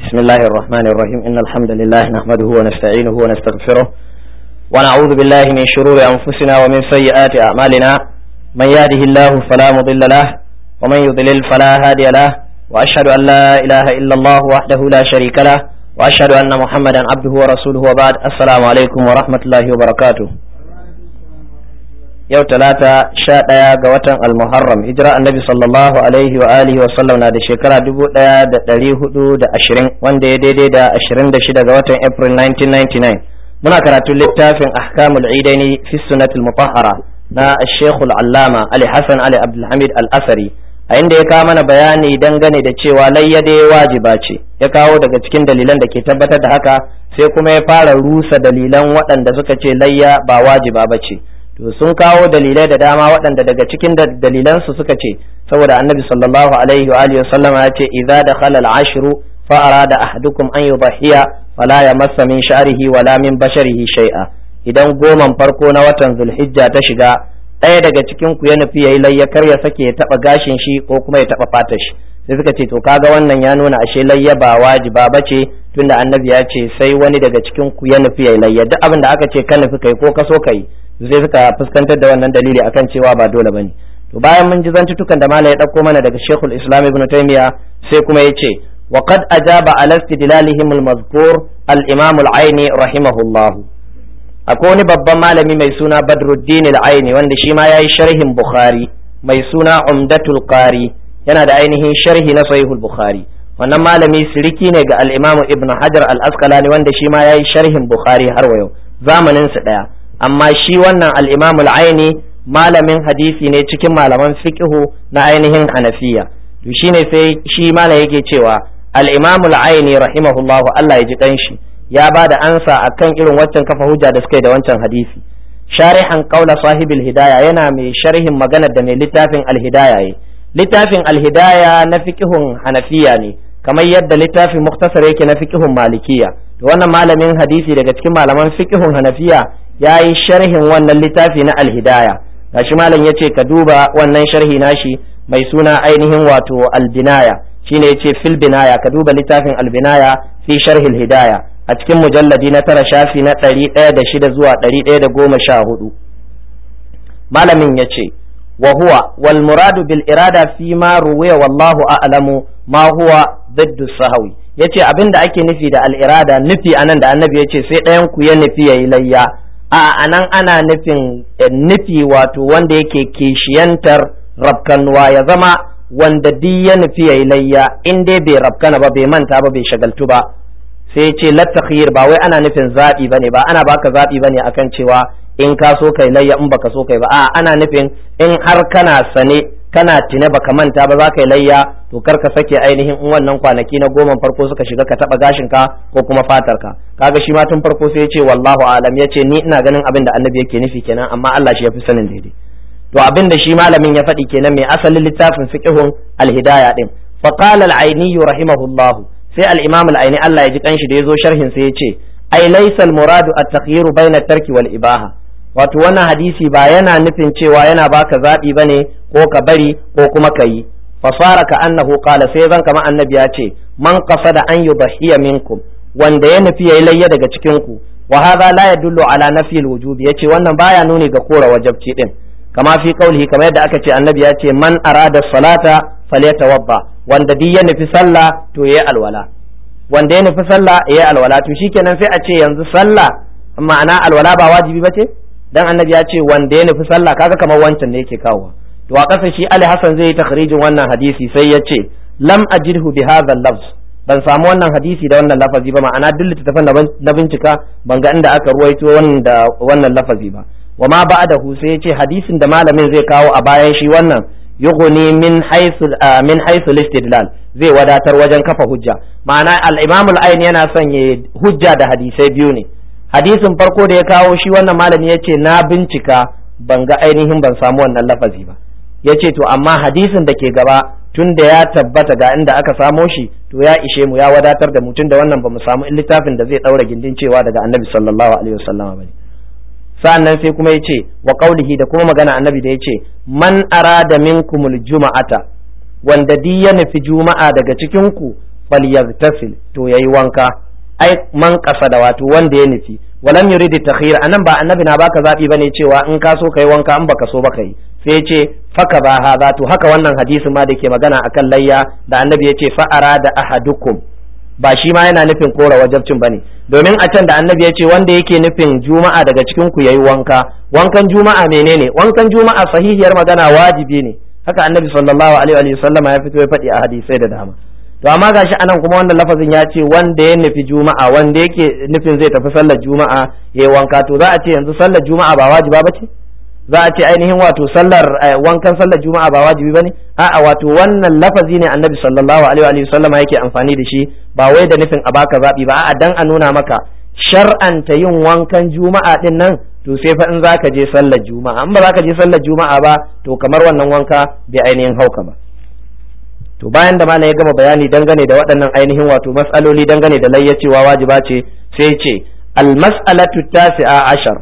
بسم الله الرحمن الرحيم إن الحمد لله نحمده ونستعينه ونستغفره ونعوذ بالله من شرور أنفسنا ومن سيئات أعمالنا من يهده الله فلا مضل له ومن يضلل فلا هادي له وأشهد أن لا إله إلا الله وحده لا شريك له وأشهد أن محمدا عبده ورسوله وبعد السلام عليكم ورحمة الله وبركاته. yau talata 11 ga watan al-muharram hijira annabi sallallahu alaihi wa alihi wa sallam na da shekara 1420 wanda ya daidai da 26 ga watan april 1999 muna karatu littafin ahkamul idaini fi sunnatul mutahhara na al-sheikh al-allama ali hasan ali abdul hamid al-asari a inda ya kawo mana bayani dangane da cewa layya dai wajiba ce ya kawo daga cikin dalilan da ke tabbatar da haka sai kuma ya fara rusa dalilan waɗanda suka ce layya ba wajiba bace. To sun kawo dalilai da dama waɗanda daga cikin dalilansu suka ce saboda annabi sallallahu alaihi wa alihi wasallam ya ce idza dakhala al-ashru fa arada ahadukum an yudhiya fala yamassa min sha'rihi wala min basharihi shay'a idan goman farko na watan zulhijja ta shiga ɗaya daga cikin ku ya nufi yayi layya kar ya sake ya taba gashin shi ko kuma ya taba fatar shi sai suka ce to kaga wannan ya nuna ashe layya ba wajiba bace tunda annabi ya ce sai wani daga cikin ku ya nufi yayi layya duk abin da aka ce ka nufi kai ko ka so kai sai suka fuskantar da wannan dalili akan cewa ba dole bane. To bayan mun ji zantutukan da malai ya dauko mana daga Sheikhul Islam Ibn Taymiyyah sai kuma yace wa qad ajaba ala istidlalihim al-mazkur al-Imam al-Aini rahimahullah. Akwai wani babban malami mai suna Badruddin al-Aini wanda shi ma yayi sharhin Bukhari mai suna Umdatul Qari yana da ainihin sharhi na Sahihul Bukhari. Wannan malami siriki ne ga al-Imam Ibn Hajar al-Asqalani wanda shi ma yayi sharhin Bukhari har wa yau zamanin su daya. Amma shi wannan al'imamul aini malamin hadisi ne cikin malaman fiqhu na ainihin hanafiya to shi ne sai shi malam yake cewa al'imamul aini rahimahullahu Allah ya ji kanshi ya ba da ansa akan irin waccan kafa hujja da suka yi da wancan hadisi sharihan qaula sahibil hidaya yana mai sharhin maganar da mai littafin al-hidaya littafin al-hidaya na fiqhun hanafiya ne kamar yadda littafin muktasar yake na fiqhun malikiya to wannan malamin hadisi daga cikin malaman fiqhun hanafiya ya yi sharhin wannan littafi na alhidaya gashi malam ya ce ka duba wannan sharhi nashi mai suna ainihin wato albinaya shine ya ce fil binaya ka duba littafin albinaya fi sharhil hidaya a cikin mujalladi na 9 shafi na 106 zuwa 114 malamin ya ce wa huwa wal muradu bil irada fi ma ruwiya wallahu a'lamu ma huwa diddu sahawi yace abinda ake nufi da al irada nufi anan da annabi yace sai ɗayan ku ya nufi yayi layya a nan ana nufin nufi wato wanda yake kishiyantar rabkanuwa ya zama wanda duk ya nufi yayi layya in dai bai rabkana ba bai manta ba bai shagaltu ba sai ce latakhir ba wai ana nufin zabi bane ba ana baka zabi bane akan cewa in ka so kai layya in baka so kai ba a ana nufin in har kana sane kana tine baka manta ba za ka yi layya to kar ka sake ainihin in wannan kwanaki na goma farko suka shiga ka taba gashin ka ko kuma fatar ka kaga shi ma tun farko sai ya ce wallahu alam ya ce ni ina ganin abin da annabi yake nufi kenan amma Allah shi yafi sanin daidai to abin da shi malamin ya faɗi kenan mai asalin littafin fiqhun al-hidayah din fa qala al-aini rahimahullah sai al-imam al-aini Allah ya ji kanshi da yazo sharhin sai ya ce ai laysa al-muradu at-takhyir bayna at-tarki wal ibaha wato wannan hadisi ba yana nufin cewa yana baka zabi bane ko ka bari ko kuma kayi fasara ka annahu qala sai zan kama annabi ya ce man qasada an yudhiya minkum wanda ya nufi yayi layya daga cikin ku wa hadha la yadullu ala nafi alwujubi yace wannan baya nuni ga kora wajibci din kama fi qaulihi kamar yadda aka ce annabi ya ce man arada salata falyatawadda wanda duk ya nufi sallah to yayi alwala wanda ya nufi sallah yayi alwala to shikenan sai a ce yanzu sallah ma'ana alwala ba wajibi bace dan annabi ya ce wanda ya nufi sallah kaga kamar wancan ne yake kawo to a ƙasa shi Ali Hassan zai yi takhrijin wannan hadisi sai ya ce lam ajidhu bi hadha al-lafz ban samu wannan hadisi da wannan lafazi ba ma'ana duk littafin da na bincika ban ga inda aka ruwaito wannan lafazi ba wa ma ba'dahu sai ya ce hadisin da malamin zai kawo a bayan shi wannan yughni min haythu al-istidlal zai wadatar wajen kafa hujja ma'ana al-Imam al-Aini yana son ya hujja da hadisai biyu ne hadisin farko da ya kawo shi wannan malami ya ce na bincika ban ga ainihin ban samu wannan lafazi ba ya ce to amma hadisin da ke gaba tun da ya tabbata ga inda aka samo shi to ya ishe mu ya wadatar da mu tun da wannan ba mu samu littafin da zai daura gindin cewa daga annabi sallallahu alaihi wasallama bane sa'annan sai kuma ya ce wa qaulihi da kuma magana annabi da ya ce man arada minkumul juma'ata wanda di ya nufi juma'a daga cikin ku falyaghtasil to yayi wanka ai man qasada wato wanda ya nufi walam yurid takhir anan ba annabi na baka zabi bane cewa in ka so kai wanka in baka so baka yi sai ya ce faka ba hadha to haka wannan hadisin ma da ke magana akan layya da annabi ya ce fa arada ahadukum ba shi ma yana nufin kora wajabcin bane domin a can da annabi ya ce wanda yake nufin juma'a daga cikin ku yayi wanka wankan juma'a menene wankan juma'a sahihiyar magana wajibi ne haka annabi sallallahu alaihi wa sallam ya fito ya faɗi a hadisai da dama to amma gashi anan kuma wannan lafazin ya ce wanda ya nufi juma'a wanda yake nufin zai tafi sallar juma'a yayi wanka to za a ce yanzu sallar juma'a ba wajiba bace za a ce ainihin wato sallar wankan sallar juma'a ba wajibi bane a'a wato wannan lafazi ne annabi sallallahu alaihi wa sallam yake amfani da shi ba wai da nufin a baka zabi ba a'a dan a nuna maka shar'anta yin wankan juma'a din nan to sai fa in zaka je sallar juma'a in ba zaka je sallar juma'a ba to kamar wannan wanka bai ainihin hauka ba to bayan da malam ya gama bayani dangane da waɗannan ainihin wato mas'aloli dangane da layyacewa wajiba ce sai ce al mas'alatu tasi'a ashar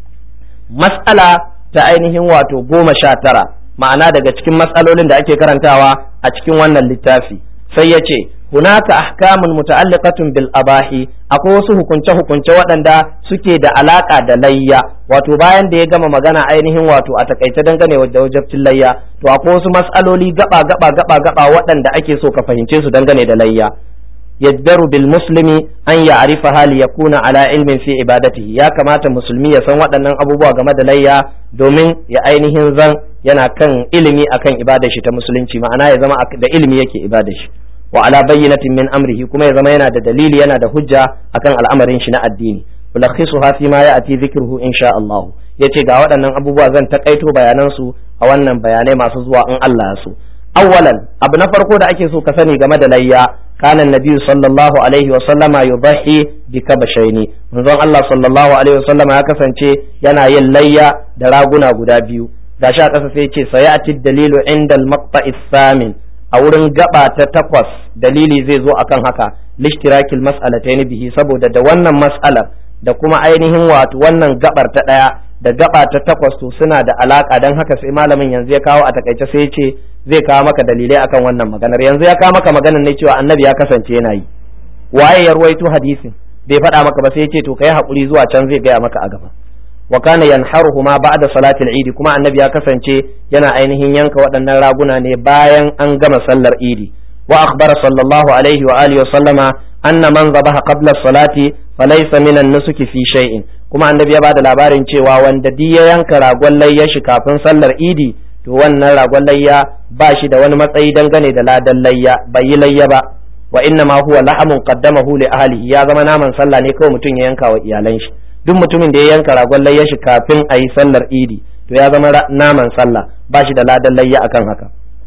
mas'ala ta ainihin wato 19 ma'ana daga cikin mas'alolin da ake karantawa a cikin wannan littafi sai ya ce hunaka ahkamun muta'alliqatun bil abahi akwai wasu hukunce waɗanda suke da alaka da layya wato bayan da ya gama magana ainihin wato a takaice dangane da wajibcin layya to akwai wasu mas'aloli gaba waɗanda ake so ka fahimce su dangane da layya yajdaru bil muslimi an ya'rifa hali yakuna ala ilmin fi ibadatihi ya kamata musulmi ya san waɗannan abubuwa game da layya domin ya ainihin zan yana kan ilimi akan ibadar shi ta musulunci ma'ana ya zama da ilimi yake ibadar shi wa ala bayyinatin min amrihi kuma ya zama yana da dalili yana da hujja akan al'amarin shi na addini ulakhisuha fi ma ya'ti dhikruhu insha Allah yace ga waɗannan abubuwa zan takaito bayanan su a wannan bayanai masu zuwa in Allah ya so awwalan abu na farko da ake so ka sani game da layya kana annabi sallallahu alaihi wa sallama yudahi bi kabashaini manzon Allah sallallahu alaihi wa sallama ya kasance yana yin layya da raguna guda biyu gashi a ƙasa sai yace sayati dalilu inda al-maqta'is samin a wurin gaba ta 8 dalili zai zo akan haka lishtirakil mas'alatayn bihi saboda da wannan mas'alar da kuma ainihin wato wannan gabar ta 1 da gaba ta 8 to suna da alaka dan haka sai malamin yanzu ya kawo a takaice sai ya ce zai kawo maka dalilai akan wannan maganar yanzu ya kawo maka maganar ne cewa annabi ya kasance yana yi waye ya ruwaito hadisin bai faɗa maka ba sai ya ce to kai hakuri zuwa can zai gaya maka a gaba wa kana yanharuhuma ba'da salatil eid kuma annabi ya kasance yana ainihin yanka waɗannan raguna ne bayan an gama sallar idi wa akhbara sallallahu alaihi wa alihi wa sallama anna man zabaha qabla salati falaysa minan nusuki fi shay'in kuma annabi ya bada labarin cewa wanda duk ya yanka ragon layya shi kafin sallar idi to wannan ragon layya ba shi da wani matsayi dangane da ladan layya bai yi layya ba wa inna ma huwa lahamun qaddamahu li ahlihi ya zama naman sallah ne kawai mutum ya yanka wa iyalan shi duk mutumin da ya yanka ragon layya shi kafin a yi sallar idi to ya zama naman sallah ba shi da ladan layya akan haka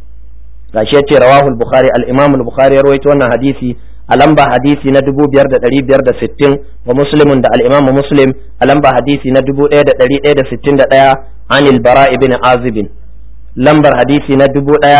gashi yace rawahu al-bukhari al-imam al-bukhari ya rawaito wannan hadisi a lamba hadisi na 5560 wa muslimun da al-imam muslim a lamba hadisi na 1161 anil bara ibn azib lambar hadisi na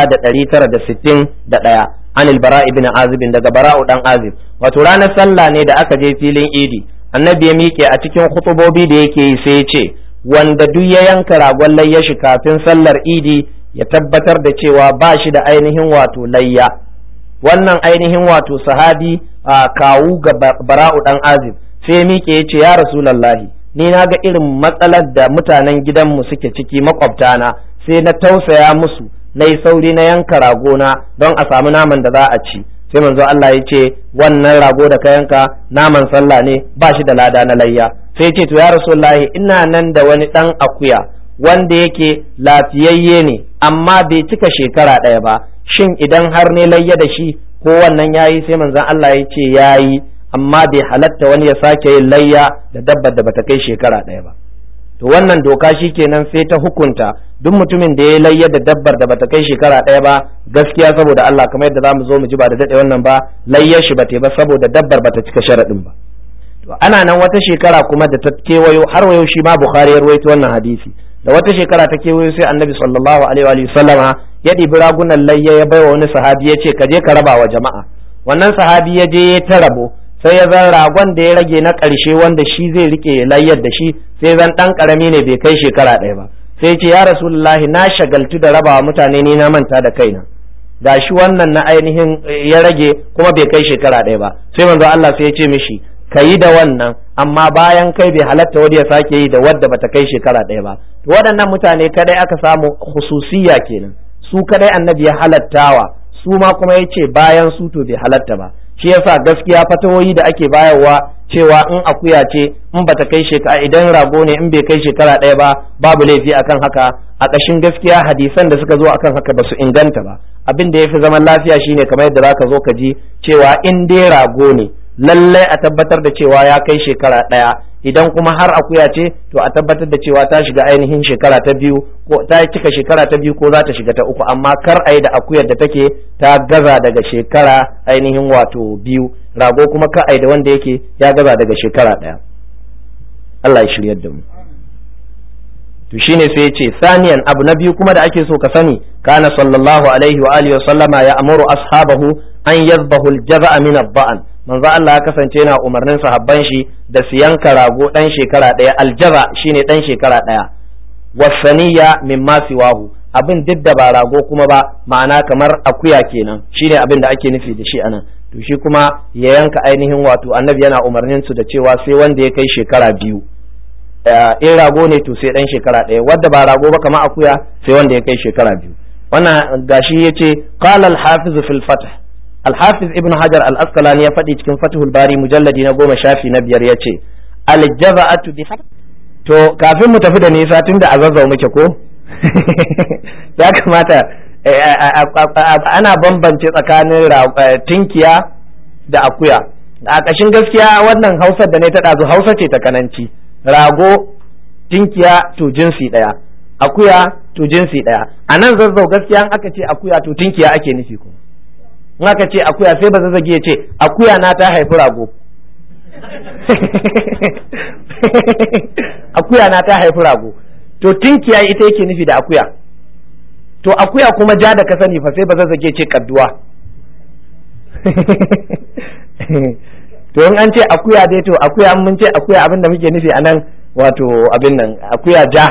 1961 anil bara ibn azib daga bara'u dan azib wato ranar sallah ne da aka je filin idi annabi ya miƙe a cikin khutubobi da yake yi sai ya ce wanda duk ya yanka ragon layya shi kafin sallar idi ya tabbatar da cewa ba shi da ainihin wato layya wannan ainihin wato sahabi kawu ga bara'u dan azib sai ya miƙe ya ce ya rasulullahi ni na ga irin matsalar da mutanen gidanmu suke ciki makwabtana sai na tausaya musu na yi sauri na yanka ragona don a samu naman da za a ci sai manzo Allah ya ce wannan rago da ka yanka naman sallah ne ba shi da lada na layya sai ce to ya rasulullahi ina nan da wani dan akuya wanda yake lafiyayye ne amma bai cika shekara ɗaya ba shin idan har ne layya da shi ko wannan yayi sai manzo Allah ya ce yayi amma bai halatta wani ya sake yin layya da dabbar da bata kai shekara ɗaya ba to wannan doka shikenan sai ta hukunta duk mutumin da ya layya da dabbar da bata kai shekara ɗaya ba gaskiya saboda Allah kamar yadda zamu zo mu ji ba da dade wannan ba layyar shi bata ba saboda dabbar bata cika sharadin ba to ana nan wata shekara kuma da ta kewayo har wayo shi ma Bukhari ya rawaito wannan hadisi da wata shekara ta kewayo sai Annabi sallallahu alaihi wa sallama ya ɗibi ragunan layya ya baiwa wani sahabi ya ce ka je ka raba wa jama'a wannan sahabi ya je ya ta rabo sai ya zan ragon da ya rage na ƙarshe wanda shi zai rike layyar da shi sai zan ɗan ƙarami ne bai kai shekara ɗaya ba sai ce ya rasulullahi na shagaltu da rabawa mutane ni na manta da kaina gashi wannan na ainihin ya rage kuma bai kai shekara ɗaya ba, sai manzo Allah sai ya ce mishi ka yi da wannan, amma bayan kai bai halatta wani ya sake yi da wadda bata kai shekara ɗaya ba. To waɗannan mutane kadai aka samu khususiyya kenan, su kadai annabi ya halattawa, su ma kuma ya ce bayan su to bai halatta ba. Shi yasa gaskiya fatawoyi da ake bayarwa cewa in akuya ce in bata kai shekara, idan rago ne in bai kai shekara ɗaya ba babu laifi akan haka, a ƙashin gaskiya hadisan da suka zo akan haka ba su inganta ba. Abin da ya fi zaman lafiya shine kamar yadda zaka zo ka ji cewa in dai rago ne lallai a tabbatar da cewa ya kai shekara ɗaya, idan kuma har akuya ce to a tabbatar da cewa ta shiga ainihin shekara ta biyu ko ta cika shekara ta biyu ko za ta shiga ta uku, amma kar a yi da akuyar da take ta gaza daga shekara ainihin wato biyu, rago kuma kar a yi da wanda yake ya gaza daga shekara ɗaya. Allah ya shiryar da mu. To shine sai ya ce saniyan abu na biyu kuma da ake so ka sani, kana sallallahu alaihi wa alihi wa sallama ya amuru ashabahu an yadhbahu al-jaza'a min ad-da'an. Manzo Allah ya kasance yana umarnin sahabban shi da su yanka rago dan shekara ɗaya, aljaza shine dan shekara ɗaya, wasaniya mimma siwahu, abin duk da ba rago kuma ba, ma'ana kamar akuya kenan, shine abin da ake nufi da shi anan. To shi kuma ya yanka ainihin wato annabi yana umarnin su da cewa sai wanda ya kai shekara biyu, in rago ne to sai dan shekara ɗaya, wadda ba rago ba kamar akuya sai wanda ya kai shekara biyu. Wannan gashi yace qala al-hafiz fil fath, al-hafiz ibn hajar al-asqalani ya faɗi cikin fathul bari mujalladi na 10 shafi na 5 yace al-jaza'atu bi. To kafin mu tafi da nisa tunda a zazzau muke ko ya kamata ana bambance tsakanin tinkiya da akuya. A ƙashin gaskiya wannan hausar da ne ta ɗazu hausa ce ta kananci, rago tinkiya to jinsi ɗaya, akuya to jinsi ɗaya. A nan zazzau gaskiya in aka ce akuya to tinkiya ake nufi ko in aka ce akuya sai ba zazzage ya ce akuya na ta haifi rago akuya na ta haifi rago, to tinkiya ita yake nufi da akuya. To akuya kuma ja da ka sani fa sai ba zazzage ce kadduwa to in an ce akuya dai to akuya an mun ce akuya abin da muke nufi anan wato abin nan akuya ja,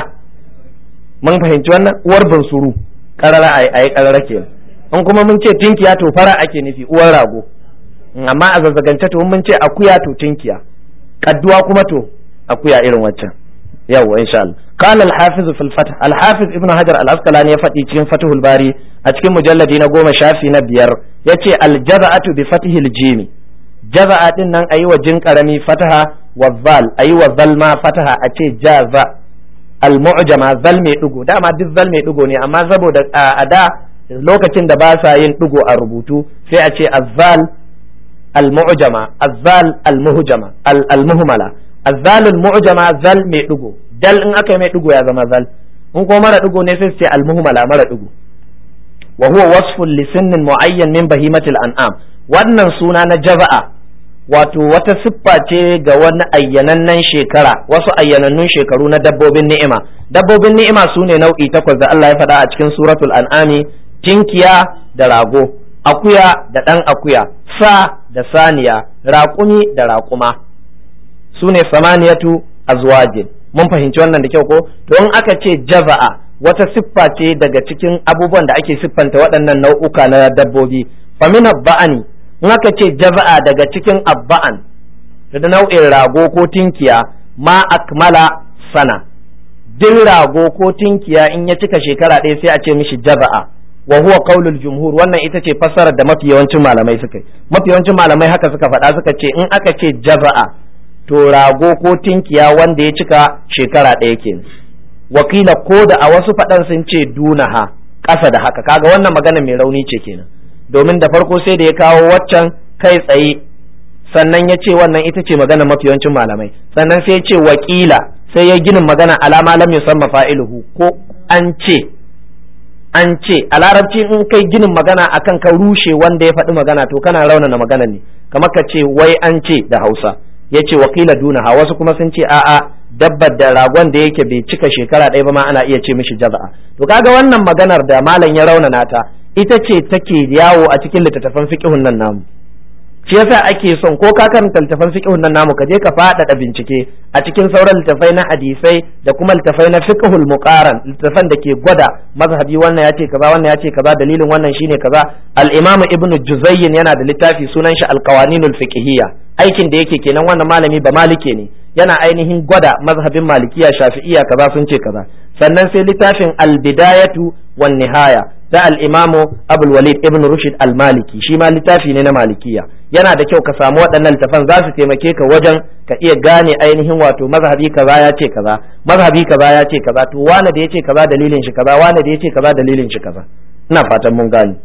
mun fahimci wannan, uwar bunsuru karara ayi karara kenan. in kuma mun ce tinkiya to fara ake nufi uwar rago, amma a zazzagance to mun ce akuya to tinkiya, kadduwa kuma to akuya irin waccan. yawwa insha Allah. قال الحافظ في الفتح، الحافظ ابن حجر العسقلاني يفتي cikin فتح الباري a cikin mujalladi na 10 shafi na 5 yace aljaza'atu bi fathi aljim, jaza'a din nan ayi wa jin karami fataha wa zal ayi wa zal ma fataha a ce jaza, almu'jama zal mai dugo, dama duk zal mai dugo ne, amma saboda a da lokacin da ba sa yin dugo a rubutu sai a ce azzal almu'jama, azzal almuhjama almuhmala, azzal almu'jama zal mai dugo, dal in aka yi mai dugo ya zama zal, in kuma mara dugo ne sai su ce almuhmala mara dugo. wa huwa wasfun li sinnin mu'ayyan min bahimatil an'am, wannan suna na jaza'a wato wata siffa ce ga wani ayyanannen shekara, wasu ayyanannun shekaru na dabbobin ni'ima. Dabbobin ni'ima su ne nau'i 8 da Allah ya faɗa a cikin suratul an'ami, tinkiya da rago, akuya da ɗan akuya, sa da saniya, raƙumi da raƙuma, su ne samaniyatu azwajin. Mun fahimci wannan da kyau ko? To in aka ce jaza'a wata siffa ce daga cikin abubuwan da ake siffanta waɗannan nau'uka na dabbobi. Famina ba'ani, in aka ce jaza'a daga cikin abba'an da nau'in rago ko tinkiya, ma akmala sana, din rago ko tinkiya in ya cika shekara ɗaya sai a ce mishi jaza'a. Wa huwa qaulul jumhur, wannan ita ce fassarar da mafi yawancin malamai suka yi. Mafi yawancin malamai haka suka faɗa, suka ce in aka ce jaza'a to rago ko tinkiya wanda ya cika shekara ɗaya kenan. Wakila ko da a wasu faɗan sun ce dunaha, ƙasa da haka, kaga wannan magana mai rauni ce kenan, domin da farko sai da ya kawo waccan kai tsaye, sannan ya ce wannan ita ce magana mafi yawancin malamai, sannan sai ya ce wakila, sai ya ginin magana alama lam yusamma fa'iluhu, ko an ce a larabci in kai ginin magana akan ka rushe wanda ya faɗi magana to kana raunana magana ne, kamar ka ce wai an ce da Hausa. Ya ce wakila dunaha, wasu kuma sun ce a'a dabbar da ragon da yake bai cika shekara ɗaya ba ma ana iya ce mishi jaza'a. To kaga wannan maganar da malam ya raunana ta ita ce take yawo a cikin littattafan fiqhun nan namu, shi yasa ake son ko ka karanta littafan fiqhun nan namu ka je ka faɗaɗa bincike a cikin sauran littafai na hadisai da kuma littafai na fiqhul muqaran, littafan da ke gwada mazhabi wannan yace kaza wannan yace kaza dalilin wannan shine kaza. al-imam ibn juzayyin yana da littafi sunan shi al-qawaninul fiqhiyya, aikin da yake kenan wannan malami ba malike ne, yana ainihin gwada mazhabin malikiya shafi'iyya kaza sun ce kaza. sannan sai littafin al-bidayatu wan nihaya da al-imamu abul walid ibn rushd al-maliki, shi ma littafi ne na malikiya. yana da kyau ka samu waɗannan littafan, za su taimake ka wajen ka iya gane ainihin wato mazhabi kaza ya ce kaza, mazhabi kaza ya ce kaza, to wane da ya ce kaza dalilin shi kaza, wane da ya ce kaza dalilin shi kaza. ina fatan mun gane.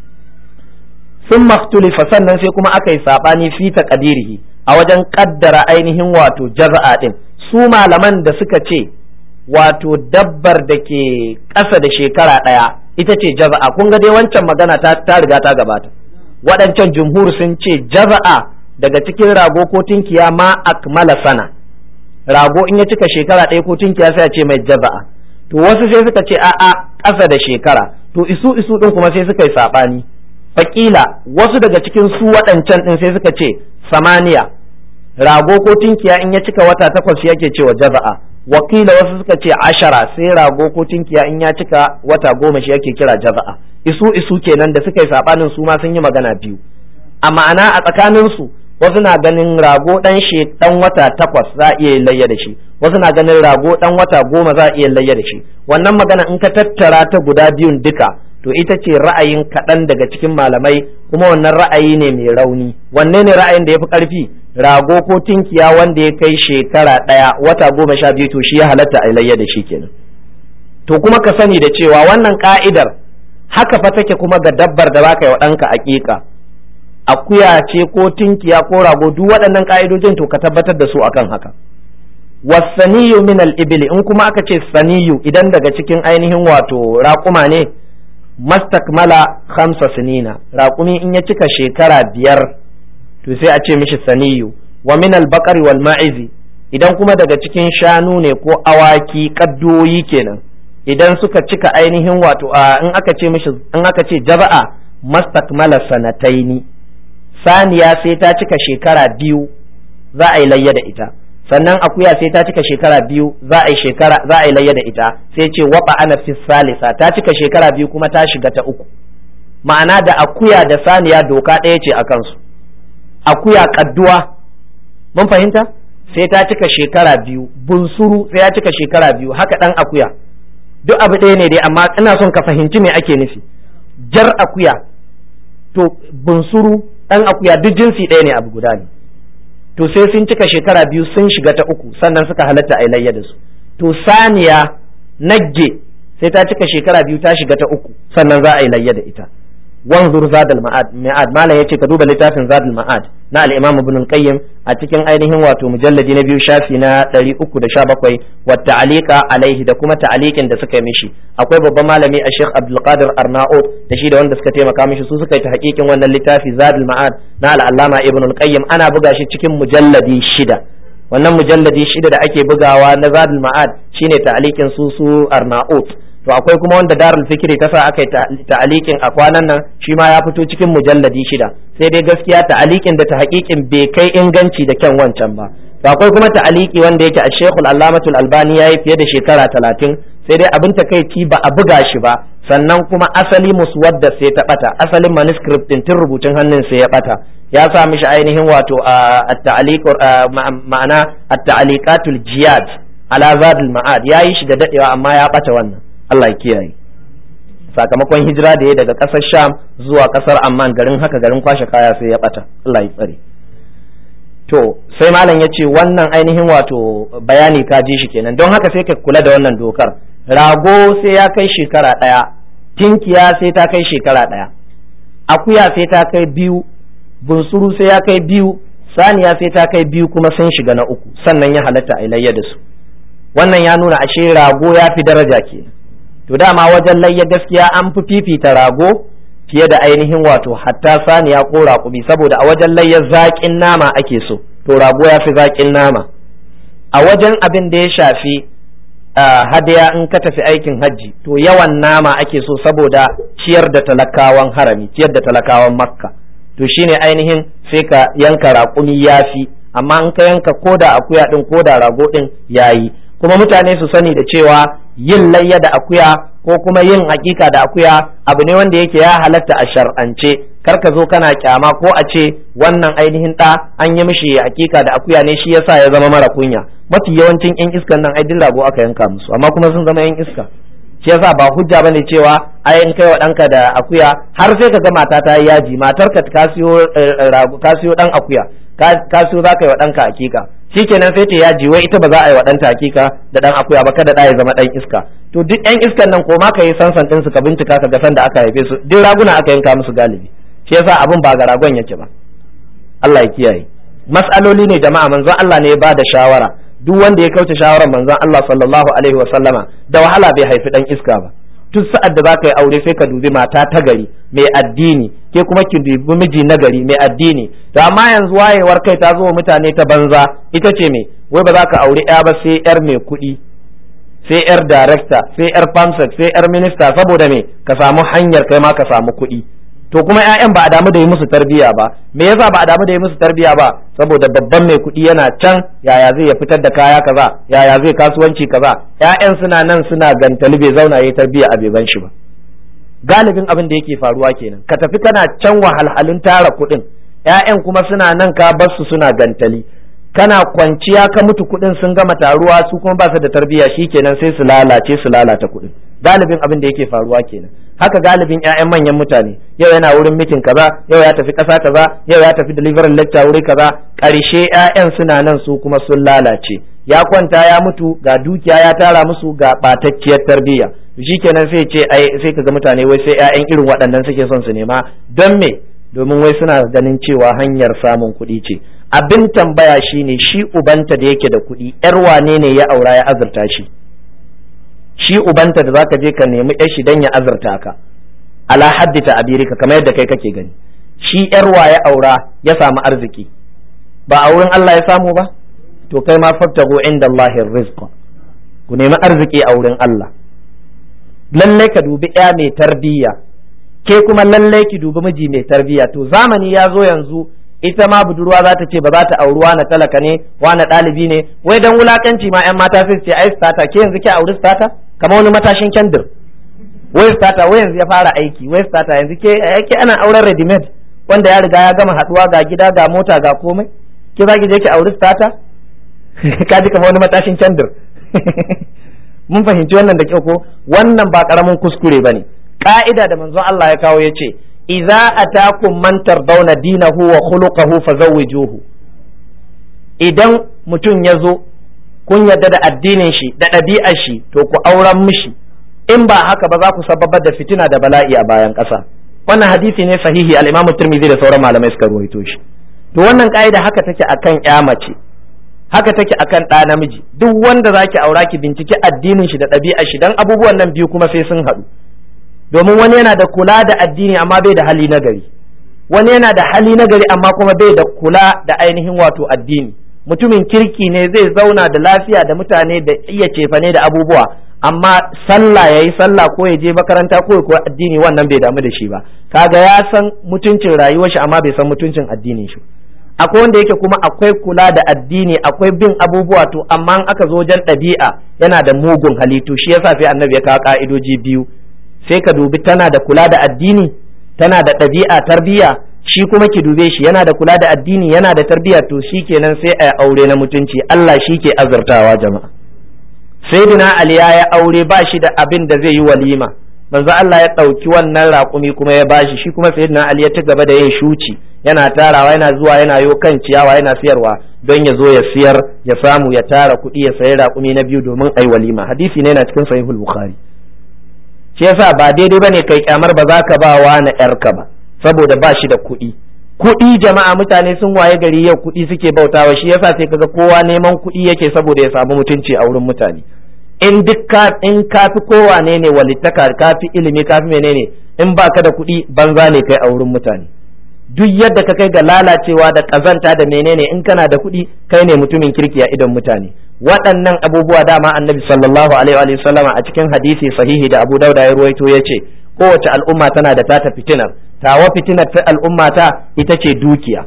sun maktulifa, sannan sai kuma aka yi saɓani fi taqdirihi a wajen kaddara ainihin wato jaza'a din. su malaman da suka ce wato dabbar da ke ƙasa da shekara ɗaya ita ce jaza'a, kun ga dai wancan magana ta riga ta gabata. waɗancan jumhur sun ce jaza'a daga cikin rago ko tinkiya ma akmala sana, rago in ya cika shekara ɗaya ko tinkiya sai a ce mai jaza'a. to wasu sai suka ce a'a ƙasa da shekara, to isu ɗin kuma sai suka yi saɓani. fakila wasu daga cikin su waɗancan ɗin sai suka ce samaniya, rago ko tinkiya in ya cika wata 8 yake cewa jaza'a. wakila wasu suka ce 10, sai rago ko tinkiya in ya cika wata 10 shi yake kira jaza'a. isu kenan da suka yi sabanin su ma sun yi magana biyu. a ma'ana a tsakanin su wasu na ganin rago dan wata 8 za a iya layya da shi, wasu na ganin rago dan wata 10 za a iya layya da shi. wannan magana in ka tattara ta guda biyun duka, to ita ce ra'ayin kaɗan daga cikin malamai, kuma wannan ra'ayi ne mai rauni. wanne ne ra'ayin da ya fi ƙarfi? rago ko tinkiya wanda ya kai shekara ɗaya wata 12, to shi ya halatta a layya da shi kenan. to kuma ka sani da cewa wannan ka'idar haka fa take kuma ga dabbar da baka yi wa ɗanka aƙiƙa, akuya ce ko tinkiya ko rago, duk waɗannan ka'idojin to ka tabbatar da su akan haka. wasaniyu min al-ibli, in kuma aka ce saniyu idan daga cikin ainihin wato raƙuma ne, mastakmala 5 sinina, raƙumi in ya cika shekara 5 to sai a ce mishi saniyu. wa min al-baqari wal ma'izi, idan kuma daga cikin shanu ne ko awaki kaddoyi kenan, idan suka cika ainihin wato in aka ce jaza'a mastakmala sanataini, saniya sai ta cika shekara 2 za a yi layya da ita. sannan akuya sai ta cika shekara 2 za a yi layya da ita. sai ce waba ana fi salisa, ta cika shekara 2 kuma ta shiga ta 3. ma'ana da akuya da saniya doka ɗaya ce a kansu. akuya kadduwa, mun fahimta, sai ta cika shekara 2, bunsuru sai ya cika shekara 2, haka dan akuya, duk abu ɗaya ne dai, amma ina son ka fahimci me ake nufi. jar akuya to bunsuru dan akuya duk jinsi ɗaya ne, abu guda ne. to sai sun cika shekara 2 sun shiga ta 3 sannan suka halatta a layya da su. to saniya nagge sai ta cika shekara 2 ta shiga ta 3 sannan za a yi layya da ita. wanzur zadul ma'ad, malam yace ka duba littafin zadul ma'ad na al-imam ibn al-qayyim a cikin ainihin wato mujalladi na 2 shafi na 317 wa ta'liqa alaihi, da kuma ta'liqin da suka yi mishi. akwai babban malami a Sheikh Abdul Qadir Arnaud da shi da wanda suka taimaka mishi, su suka yi ta hakikin wannan littafi zadul ma'ad na al-allama ibn al-qayyim. ana buga shi cikin mujalladi 6. wannan mujalladi 6 da ake bugawa na zadul ma'ad shine ta'liqin su Arnaud. to akwai kuma wanda darul fikri ta sa aka yi ta'alikin a kwanan nan, shi ma ya fito cikin mujalladi 6. sai dai gaskiya ta'alikin da ta hakikin bai kai inganci da kyan wancan ba. to akwai kuma ta'aliki wanda yake a Sheikhul Allamatul Albani yayi fiye da shekara 30, sai dai abin takeici ba a buga shi ba. sannan kuma asali muswadda sai ta bata, asalin manuscript din tun rubutun hannun sai ya bata. ya sa mishi ainihin wato at-ta'aliq ma'ana at-ta'aliqatul jiyad ala zadul ma'ad, yayi shi da dadewa amma ya bata wannan. Allah ya kiyaye. sakamakon hijira da ya daga ƙasar Sham zuwa ƙasar Amman, garin kwashe kaya sai ya bata. Allah ya tsare. to sai malam ya ce wannan ainihin wato bayani ka ji shi kenan. don haka sai ka kula da wannan dokar. rago sai ya kai shekara 1, tinkiya sai ta kai shekara 1, akuya sai ta kai 2, bunsuru sai ya kai 2, saniya sai ta kai 2 kuma sun shiga na 3 sannan ya halatta a layya da su. wannan ya nuna ashe rago ya fi daraja kenan. to dama wajen layya gaskiya an fi fifita rago fiye da ainihin wato hatta saniya ko raƙumi, saboda a wajen layya zaƙin nama ake so, to rago ya fi zaƙin nama. a wajen abin da ya shafi hadaya in ka tafi aikin hajji, to yawan nama ake so saboda ciyar da talakawan harami, ciyar da talakawan makka. to shine ainihin sai ka yanka raƙumi yafi, amma in ka yanka koda akuya din koda rago din yayi. Kuma mutane su sani da cewa yin layya da akuya ko kuma yin hakika da akuya abu ne wanda yake ya halatta a shar'ance. Kar ka zo kana kyama ko a ce wannan ainihin an yi mishi hakika da akuya ne shi yasa ya zama mara kunya. Mafi yawancin yan iskan nan ai rago aka yanka musu amma kuma sun zama yan iska. Shi yasa ba hujja bane cewa ai in kai wa danka da akuya har sai ka ga mata ta yi yaji, matar ka siyo rago ka siyo dan akuya ka siyo za ka yi wa danka hakika, shikenan sai ta yaji wai ita ba za a yi wa danta hakika da dan akuya ba kada da ya zama dan iska. To duk yan iskan nan ko ma ka yi sansan din su ka bincika ka ga san da aka haife su duk raguna aka yanka musu galibi. Shi yasa abun ba ga ragon yake ba. Allah ya kiyaye. Mas'aloli ne jama'a, manzon Allah ne ya ba da shawara. Duk wanda ya kauce shawarar manzon Allah sallallahu alaihi wa sallama da wahala bai haifi dan iska ba. Duk sa'ad da zaka yi aure sai ka dubi mata ta gari mai addini, ke kuma ki dubi miji na gari mai addini. To amma yanzu wayewar kai ta zo mutane ta banza, ita ce me wai ba za ka aure ya ba sai yar mai kuɗi, sai yar director, sai yar pamsec, sai yar minister, saboda me ka samu hanyar kai ma ka samu kuɗi. To kuma ƴaƴan ba a damu da yi musu tarbiya ba. Me yasa ba a damu da yi musu tarbiya ba? Saboda babban mai kuɗi yana can, yaya zai ya fitar da kaya kaza, yaya zai kasuwanci kaza. ƴaƴan suna nan suna gantali bai zauna yayi tarbiya a beban shi ba. Galibin abin da yake faruwa kenan. Ka tafi kana can wahalhalun tara kuɗin, ƴaƴan kuma suna nan ka bar su suna gantali. Kana kwanciya ka mutu kuɗin sun gama taruwa su kuma ba su da tarbiya, shikenan sai su lalata kuɗin. Galibin abin da yake faruwa kenan. Haka galibin ƴaƴan manyan mutane, yau yana wurin mitin kaza, yau ya tafi ƙasa kaza, yau ya tafi delivery lecture wuri kaza, ƙarshe ƴaƴan suna nan su kuma sun lalace. Ya kwanta ya mutu, ga dukiya ya tara musu, ga ɓatacciyar tarbiyya. Shikenan sai ce sai kaga mutane wai sai ƴaƴan irin waɗannan suke son su nema. Don me? Domin wai suna ganin cewa hanyar samun kuɗi ce. Abin tambaya shine shi ubanta da yake da kuɗi, ƴar wane ne ya aura ya azurta shi? Shi ubanta da zaka je ka nemi ƴar shi dan ya azurta ka, ala haddita abirika kamar yadda kai kake gani. Shi ƴar ya aura ya samu arziki, ba a wurin Allah ya samu ba? To kai ma fattago inda Allahin rizqa, ku nemi arziki a wurin Allah. Lallai ka dubi ƴa mai tarbiyya, ke kuma lallai ki dubi miji mai tarbiyya. To zamani ya zo yanzu, ita ma budurwa za ta ce ba za ta auri wani talaka ne, wani ɗalibi ne, wai dan wulakanci ma ƴan mata sai su ce ai stata, ke yanzu ke auri stata kamar wani matashin kendir. Wai stata wai yanzu ya fara aiki, wai stata yanzu ke ana auren ready made wanda ya riga ya gama haduwa ga gida ga mota ga komai, ke za ki je ki auri stata? Ka ji kamar wani matashin kendir. Mun fahimci wannan da kyau ko? Wannan ba karamin kuskure bane. Ka'ida da manzon Allah ya kawo yace idza atakum man tardawna dinahu wa khuluquhu fazawwijuhu. Idan mutum ya zo kun yarda da addinin shi da ɗabi'ar shi to ku auren mishi, in ba haka ba za ku sababar da fitina da bala'i a bayan ƙasa. Wannan hadisi ne sahihi, al-Imam Tirmidhi da sauran malamai suka rawaito shi. To wannan ka'ida haka take akan ƴa mace, haka take akan ɗa namiji. Duk wanda zaki aura ki binciki addinin shi da ɗabi'ar shi, dan abubuwan nan biyu kuma sai sun haɗu. Domin wani yana da kula da addini amma bai da hali nagari, wani yana da hali nagari amma kuma bai da kula da ainihin wato addini. Mutumin kirki ne zai zauna da lafiya da mutane da iya cefane da abubuwa, amma sallah yayi sallah ko ya je makaranta ko ya addini wannan bai damu da shi ba. Kaga ya san mutuncin rayuwar shi amma bai san mutuncin addinin shi. Akwai wanda yake kuma akwai kula da addini, akwai bin abubuwa, to amma in aka zo wajen ɗabi'a yana da mugun hali. To shi yasa sai annabi ya kawo ka'idoji biyu, sai ka dubi tana da kula da addini, tana da ɗabi'a tarbiyya, shi kuma ki dube shi yana da kula da addini yana da tarbiyya, to shi kenan sai a aure na mutunci. Allah shi ke azurtawa jama'a. Sayyidina Ali ya aure ba shi da abin da zai yi walima, manzo Allah ya ɗauki wannan raƙumi kuma ya bashi, shi kuma sayyidina Ali ya ci gaba da yin shuci, yana tarawa, yana zuwa yana yo kan ciyawa yana siyarwa don ya zo ya siyar ya samu ya tara kuɗi ya sayi raƙumi na biyu domin ai walima. Hadisi ne yana cikin sahihul Bukhari. Shi yasa ba daidai bane kai kyamar ba za ka ba wa na yarka ba saboda ba shi da kuɗi. Kuɗi jama'a, mutane sun waye gari yau kuɗi suke bautawa, shi yasa sai kaga kowa neman kuɗi yake saboda ya samu mutunci a wurin mutane. In ka fi kowa ne walittaka, ka fi ilimi, ka fi menene, in baka da kuɗi banza ne kai a wurin mutane. Duk yadda ka kai ga lalacewa da ƙazanta da menene, in kana da kuɗi kai ne mutumin kirki a idon mutane. Waɗannan abubuwa dama annabi sallallahu alaihi wa sallama a cikin hadisi sahihi da Abu Dauda ya ruwaito yace kowace al'umma tana da tata fitinar, tawa fitinar ta al'umma ta ita ce dukiya.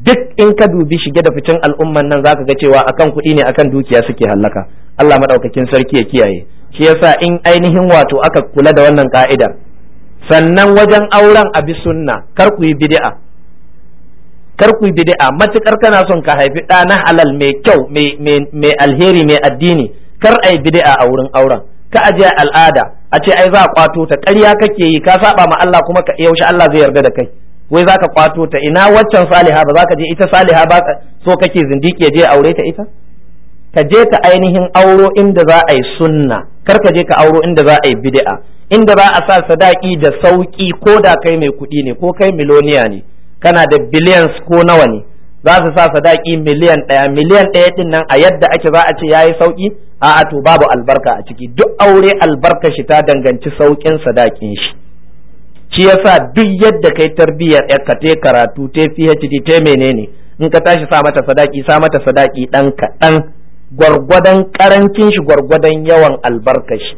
duk in ka dubi shige da ficin al'umman nan zaka ga cewa akan kuɗi ne akan dukiya suke hallaka. Allah madaukakin sarki ya kiyaye. Shi yasa in ainihin wato aka kula da wannan ka'idar, sannan wajen auren abi sunna, kar ku yi bid'a, kar ku yi bid'a. Matukar kana son ka haifi ɗa na halal mai kyau mai alheri mai addini, kar ai bid'a a wurin auren. Ka aje al'ada a ce ai za a kwato ta, ƙarya kake yi, ka saba ma Allah kuma yaushe Allah zai yarda da kai. Wai za ka kwato ta, ina waccan saliha ba za ka je ita saliha ba so kake zindiki ya je aure ta ita? Ka je ka ainihin auro inda za a yi sunna, kar ka je ka auro inda za a yi bid'a, inda za a sa sadaki da sauki. Ko da kai mai kuɗi ne ko kai miloniya ne, kana da billions ko nawa ne, za su sa sadaki miliyan ɗaya ɗin nan a yadda ake za a ce yayi sauki? A'a, to babu albarka a ciki. Duk aure albarka shi ta danganci saukin sadakin shi. Shi yasa duk yadda kai tarbiyyar ka te karatu te PhD te menene, in ka tashi sa mata sadaki ɗan kaɗan, gwargwadon karancin shi gwargwadon yawan albarka shi.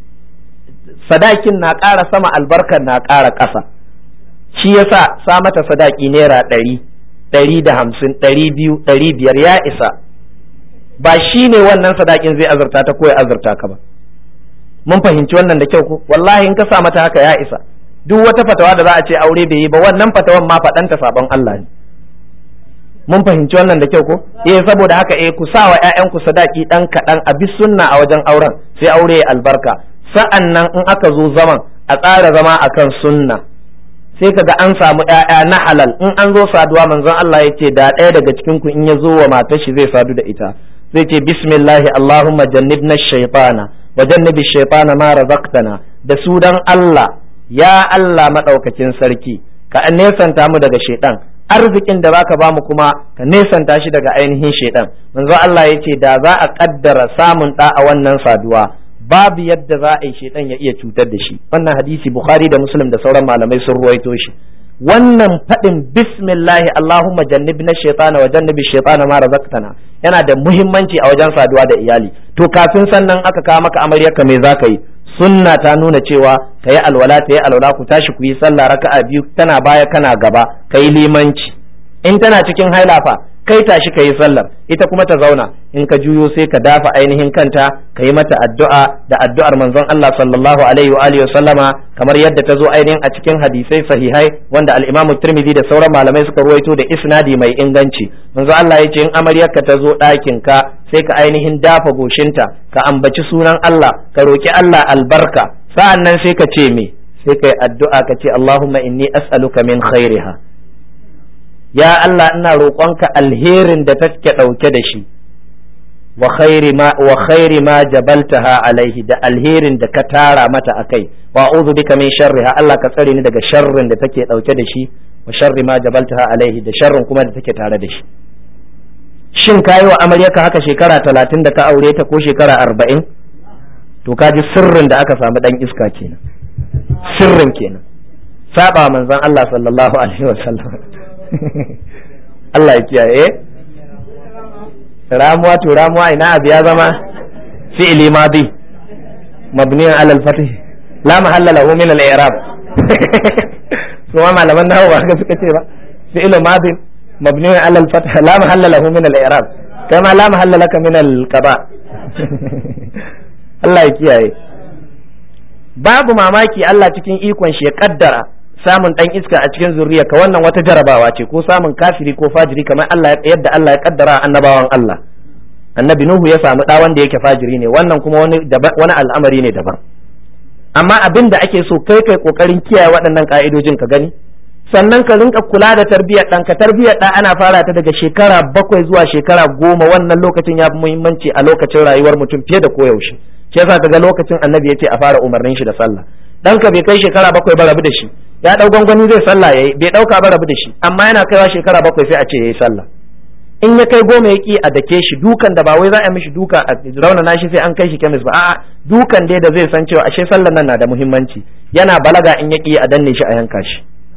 Sadakin na ƙara sama, albarkar na ƙara ƙasa. Shi yasa sa mata sadaki naira 100, 150, 200, 500 ya isa. Ba shi ne wannan sadakin zai azurta ta ko ya azurta ka ba. Mun fahimci wannan da kyau ko? Wallahi in ka sa mata haka ya isa. Duk wata fatawa da za a ce aure bai yi ba, wannan fatawan ma faɗanta sabon Allah ne. Mun fahimci wannan da kyau ko? Saboda haka ku sa wa ƴaƴanku sadaki dan kaɗan a bi sunna a wajen auren, sai aure ya albarka. Sa'an nan in aka zo zaman a tsara zama akan sunna, sai kaga an samu ƴaƴa na halal. In an zo saduwa, manzon Allah ya ce da ɗaya daga cikin ku in ya zo wa matar shi zai sadu da ita, zai ce bismillahi Allahumma jannibna shaytana wa jannibi shaytana ma razaqtana. Da su dan Allah, ya Allah madaukakin sarki, ka nesanta mu daga shaytan, arzikin da baka bamu kuma ka nesanta shi daga ainihin shaytan. Manzo Allah yace da za a kaddara samun da a wannan saduwa, babu yadda za a yi shaytan ya iya cutar da shi. Wannan hadisi Bukhari da Muslim da sauran malamai sun ruwaito shi. Wannan fadin bismillahi Allahumma jannibna shaytana wa jannibi shaytana ma razaqtana yana da muhimmanci a wajen saduwa da iyali. To kafin sannan aka kawo maka amaryarka me zaka yi? Sunna ta nuna cewa ka yi alwala, ta yi alwala, ku tashi ku yi sallah raka'a biyu, tana baya kana gaba, ka yi limanci. In tana cikin haila fa, kai tashi ka yi sallar, ita kuma ta zauna. In ka juyo sai ka dafa ainihin kanta, ka yi mata addu'a da addu'ar manzon Allah sallallahu alaihi wa alihi sallama, kamar yadda ta zo ainihin a cikin hadisai sahihai wanda al-Imam Tirmidhi da sauran malamai suka ruwaito da isnadi mai inganci. Manzon Allah ya ce in amaryarka ta zo ɗakin ka, sai ka ainihin dafa goshinta, ka ambaci sunan Allah, ka roki Allah albarka. Sa'an nan sai ka ce me? Sai ka yi addu'a ka ce Allahumma inni as'aluka min khairiha. Ya Allah, ina roƙonka alherin da take ɗauke da shi, wa khairi ma jabaltaha alaihi, da alherin da ka tara mata akai, wa a'udhu bika min sharriha. Allah ka tsare ni daga sharrin da take ɗauke da shi, wa sharri ma jabaltaha alaihi, da sharrin kuma da take tare da shi. Shin kayi wa amaryarka haka shekara 30 da ka aure ta ko shekara 40? To ka ji sirrin da aka samu dan iska kenan. Sirrin kenan. Saba manzon Allah sallallahu alaihi wasallam. Allah ya kiyaye. Ramuwa ina abu ya zama fi'li madi mabniyan ala al-fath la mahalla lahu min al-i'rab. Kuma malaman nahwu ba haka suka ce ba, fi'lu madi mabniyan ala al-fath la mahalla lahu min al-i'rab, kama la mahalla laka min al-qada. Allah ya kiyaye. Babu mamaki Allah cikin ikon shi ya kaddara samun dan iska a cikin zuriya ka, wannan wata jarabawa ce, ko samun kafiri ko fajiri, kamar Allah yadda Allah ya kaddara annabawan Allah. Annabi Nuhu ya samu da wanda yake fajiri ne, wannan kuma wani al'amari ne daban. Amma abin da ake so kai kokarin kiyaye waɗannan ka'idojin ka gani, sannan ka rinka kula da tarbiyyar ɗanka. Tarbiyyar ɗa ana fara ta daga shekara 7 zuwa shekara 10. Wannan lokacin ya fi muhimmanci a lokacin rayuwar mutum fiye da koyaushe. Shi yasa kaga lokacin Annabi ya ce a fara umarnin shi da sallah. Ɗanka bai kai shekara 7 ba, rabu da shi. Ya ɗau gwangwani zai sallah yayi, bai ɗauka ba, rabu da shi. Amma yana kaiwa shekara 7 sai a ce yayi sallah. In ya kai 10 ya ki a dake shi, dukan da ba wai za a mishi duka a raunana shi sai an kai shi kemis ba, a'a dukan dai da zai san cewa ashe sallar nan na da muhimmanci. Yana balaga in ya ki a danne shi a yanka shi.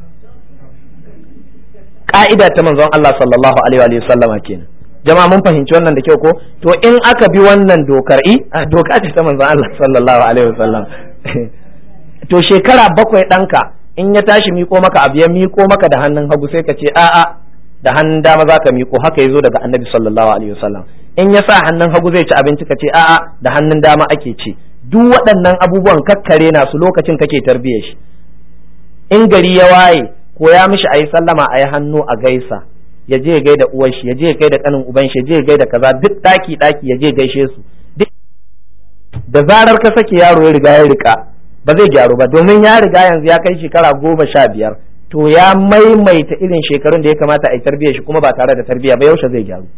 Ka'ida ta manzon Allah sallallahu alaihi wa sallama kenan. Jama'a mun fahimci wannan da kyau ko? To in aka bi wannan dokar, doka ce ta manzon Allah sallallahu alaihi wa sallam. To shekara 7 ɗanka in ya tashi miko maka abu, ya miko maka da hannun hagu, sai ka ce a'a da hannun dama zaka miƙo, haka yazo daga annabi sallallahu alaihi wasallam. in ya sa hannun hagu zai ci abinci ka ce a'a da hannun dama ake ci. duk waɗannan abubuwan kakkare na su lokacin kake tarbiyyar shi. in gari ya waye ko ya mishi ayi sallama ayi hannu a gaisa, ya je ya gaida uwar shi, ya je ya gaida kanin uban shi, ya je ya gaida kaza, duk daki ya je gaishe su. da zarar ka sake yaro ya riga ya rika ba zai gyaru ba, domin ya riga yanzu ya kai shekara 15, to ya maimaita irin shekarun da ya kamata a yi tarbiyyar shi kuma ba tare da tarbiyya ba, yaushe zai gyaru?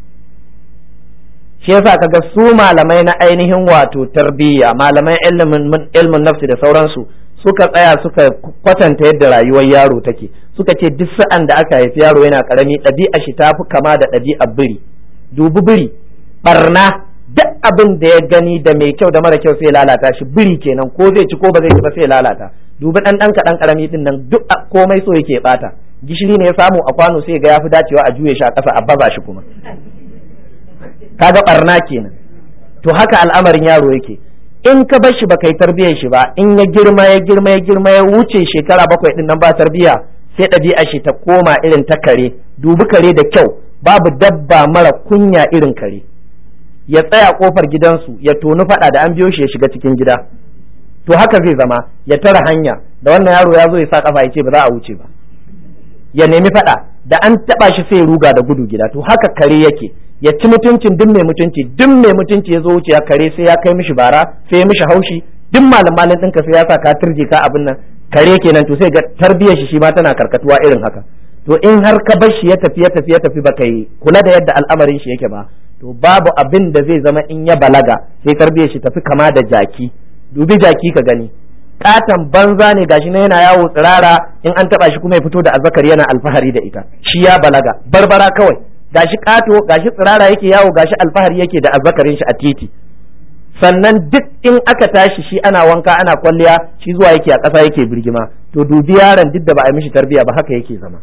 shi yasa kaga su malamai na ainihin wato tarbiyya, malaman ilmin nafsi da sauransu suka tsaya suka kwatanta yadda rayuwar yaro take. suka ce duk sa'an da aka haifi yaro yana karami, ɗabi'a shi tafi kama da ɗabi'ar biri. dubi biri, barna, duk abin da ya gani da mai kyau da mara kyau sai lalata shi. biri kenan, ko zai ci ko ba zai ci ba sai lalata. dubi ɗan kaɗan karami din nan, duk komai so yake bata. gishiri ne ya samu a kwano sai ga yafi dacewa a juye shi a ƙasa a baza shi kuma. kaga barna kenan. to haka al'amarin yaro yake. in ka bar shi ba kai tarbiyyar shi ba, in ya girma ya wuce shekara 7 din nan ba tarbiyya, sai ɗabi'a shi ta koma irin ta kare. dubi kare da kyau, babu dabba mara kunya irin kare. ya tsaya kofar gidansu ya toni fada da an biyo shi ya shiga cikin gida. to haka zai zama, ya tara hanya da wannan yaro ya zo ya sa kafa ya ce ba za a wuce ba, ya nemi fada da an taba shi sai ya ruga da gudu gida. to haka kare yake, ya ci mutuncin duk mai mutunci ya zo wuce ya kare sai ya kai mishi bara, sai ya mishi haushi. duk malin ɗinka sai ya sa ka turje ka abin nan, kare kenan. to sai ga tarbiyyar shi ma tana karkatuwa irin haka. to in har ka bar shi ya tafi ba kai kula da yadda al'amarin shi yake ba, to babu abin da zai zama in ya balaga sai tarbiyyar shi tafi kama da jaki. dubi jaki ka gani, katon banza ne gashi na yana yawo tsirara, in an taba shi kuma ya fito da azzakari yana alfahari da ita. shi ya balaga, barbara kawai, gashi kato, gashi tsirara yake yawo, gashi alfahari yake da azzakarin shi a titi. sannan duk in aka tashi shi ana wanka ana kwalliya, shi zuwa yake a ƙasa yake birgima. to dubi yaron duk da ba a mishi tarbiyya ba haka yake zama.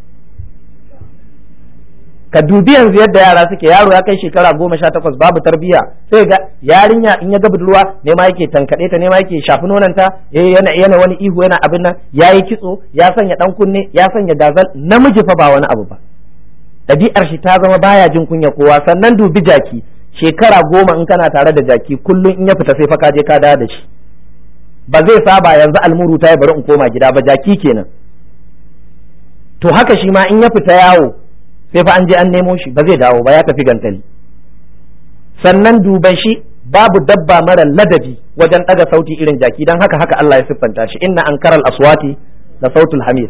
ka dubi yanzu yadda yara suke, yaro ya kai shekara 18 babu tarbiyya, sai ga yarinya in ya ga budurwa ne ma yake tankade ta, ne ma yake shafi nonanta, yana wani ihu yana abin nan, yayi kitso, ya sanya dan kunne, ya sanya gazal. namiji fa ba wani abu ba, ɗabi'ar shi ta zama baya jin kunya kowa. sannan dubi jaki, shekara 10 in kana tare da jaki, kullum in ya fita sai fa ka je ka dawo da shi. ba zai saba yanzu almuru ta yi bari in koma gida ba, jaki kenan. to haka shi ma in ya fita yawo sai fa an je an nemo shi, ba zai dawo ba, ya tafi gantali. sannan duba shi, babu dabba mara ladabi wajen ɗaga sauti irin jaki, dan haka Allah ya siffanta shi, inna ankaral aswati la sautul hamir.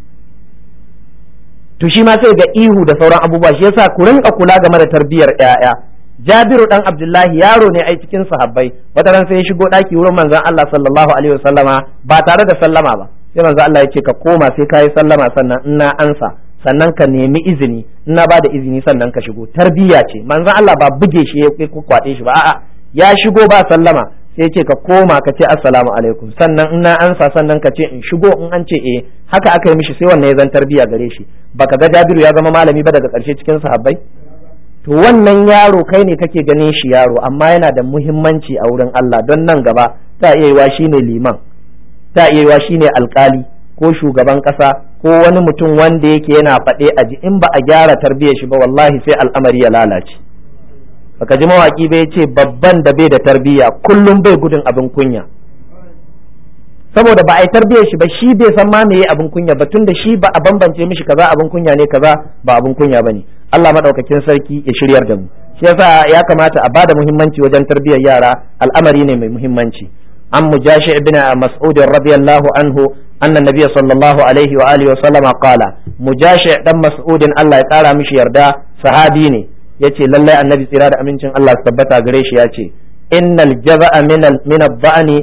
to shi ma sai ga ihu da sauran abubuwa. shi yasa ku rinka kula game da tarbiyyar ƴaƴa. Jabiru dan Abdullahi yaro ne ai cikin sahabbai, wata ran sai ya shigo daki wurin manzon Allah sallallahu alaihi wasallama ba tare da sallama ba. sai manzon Allah ya ce ka koma sai ka yi sallama sannan in na ansa, sannan ka nemi izini, in na bada izini sannan ka shigo. tarbiyya ce. manzon Allah ba buge shi ya kwaɗe shi ba, a'a ya shigo ba sallama sai ya ce ka koma ka ce assalamu alaikum, sannan in na ansa sannan ka ce in shigo, in an ce haka aka yi mishi, sai wannan ya zan tarbiyya gare shi. baka ga Jabiru ya zama malami ba daga ƙarshe cikin sahabbai? to wannan yaro kai ne kake ganin shi yaro, amma yana da muhimmanci a wurin Allah, don nan gaba ta iya yiwa shine liman, ta iya yiwa shine alkali ko shugaban ƙasa ko wani mutum wanda yake yana faɗe a ji. in ba a gyara tarbiyyar shi ba wallahi sai al'amari ya lalace. baka ji mawaki bai ce babban da bai da tarbiyya kullum bai gudun abin kunya, saboda ba a yi tarbiyyar shi ba, shi bai san ma meye abin kunya ba, tunda shi ba a bambance mishi kaza abin kunya ne kaza ba abin kunya bane. Allah madaukakin sarki ya shiryar da mu. shi yasa ya kamata a bada muhimmanci wajen tarbiyyar yara, al'amari ne mai muhimmanci. an mujashi ibn mas'ud radiyallahu anhu anna nabiy sallallahu alaihi wa alihi wa sallama qala, mujashi dan mas'ud Allah ya kara mishi yarda, sahabi ne, yace lallai annabi tsira da amincin Allah su tabbata gare shi yace innal jaza'a min ad-da'ni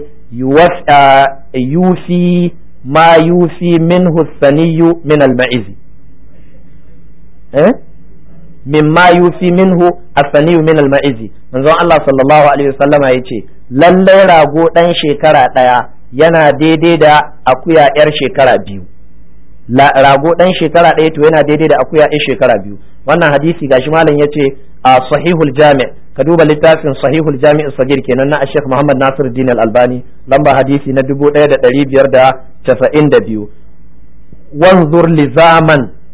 yufi ma yufi minhu as-saniyyu min al-ma'iz. mimma yufi minhu as-saniyyu min al-ma'iz. manzon Allah sallallahu alaihi wasallama yace lallai rago dan shekara daya yana daidai da akuya yar shekara 2. rago dan shekara daya to yana daidai da akuya yar shekara 2. wannan hadisi gashi malam yace a sahihul jami', ka duba littafin sahihul jami' sagir kenan na Sheikh Muhammad Nasiruddin Al-Albani, lamba hadisi na 1592. wanzur li zaman,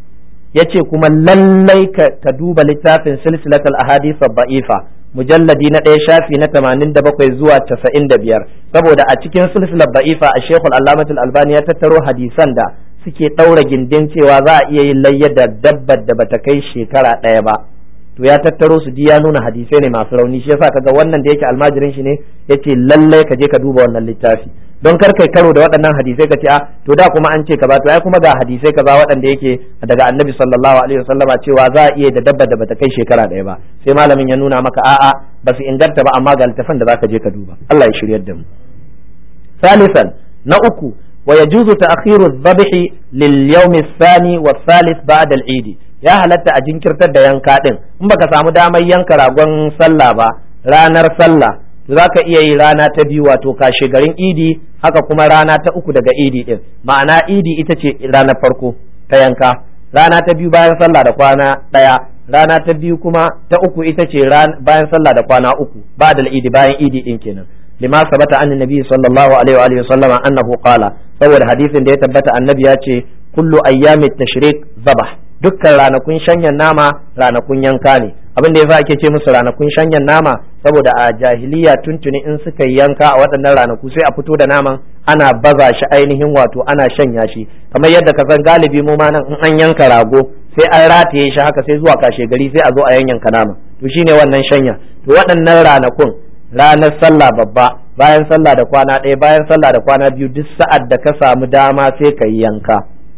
yace kuma lallai ka duba littafin silsilatul ahadith ad-da'ifa mujalladi na 1 shafi na 87 zuwa 95 saboda a cikin silsilar da'ifa a Sheikh al-Allamah al-Albani ya tattaro hadisan da suke daura gindin cewa za a iya yin layya da dabbar da bata kai shekara ɗaya ba to ya tattaro su ya nuna hadisai ne masu rauni shi yasa kaga wannan da yake almajirin shi ne yace lallai ka je ka duba wannan littafi don kar kai karo da waɗannan hadisai ka ce a to da kuma an ce ka ba to ai kuma ga hadisai kaza waɗanda yake daga annabi sallallahu alaihi wasallama cewa za a iya da dabba da bata kai shekara ɗaya ba sai malamin ya nuna maka a'a ba su inganta ba amma ga littafin da zaka je ka duba Allah ya shiryar da mu salisan na uku wa yajuzu ta'khiru adh-dhabhi lil yawm ath-thani wath-thalith ba'da al-eid ya halatta a jinkirtar da yanka din in baka samu damar yanka ragon sallah ba ranar sallah to zaka iya yi rana ta biyu wato kashe garin idi haka kuma rana ta uku daga idi din ma'ana idi ita ce ranar farko ta yanka rana ta biyu bayan sallah da kwana daya rana ta biyu kuma ta uku ita ce bayan sallah da kwana uku ba'da al-idi bayan idi din kenan lima sabata anna nabi sallallahu alaihi wa sallama annahu qala saboda hadisin da ya tabbata annabi ya ce kullu ayyamit tashrik zabah dukkan ranakun shanyan nama ranakun yanka ne abin da yasa ake ce musu ranakun shanyan nama saboda a jahiliya tuntuni in suka yanka a waɗannan ranaku sai a fito da naman ana baza shi ainihin wato ana shanya shi kamar yadda ka san galibi mu ma nan in an yanka rago sai an rataye shi haka sai zuwa kashe gari sai a zo a yanyanka nama to shine wannan shanya to waɗannan ranakun ranar sallah babba bayan sallah da kwana ɗaya bayan sallah da kwana biyu duk sa'ad da ka samu dama sai ka yi yanka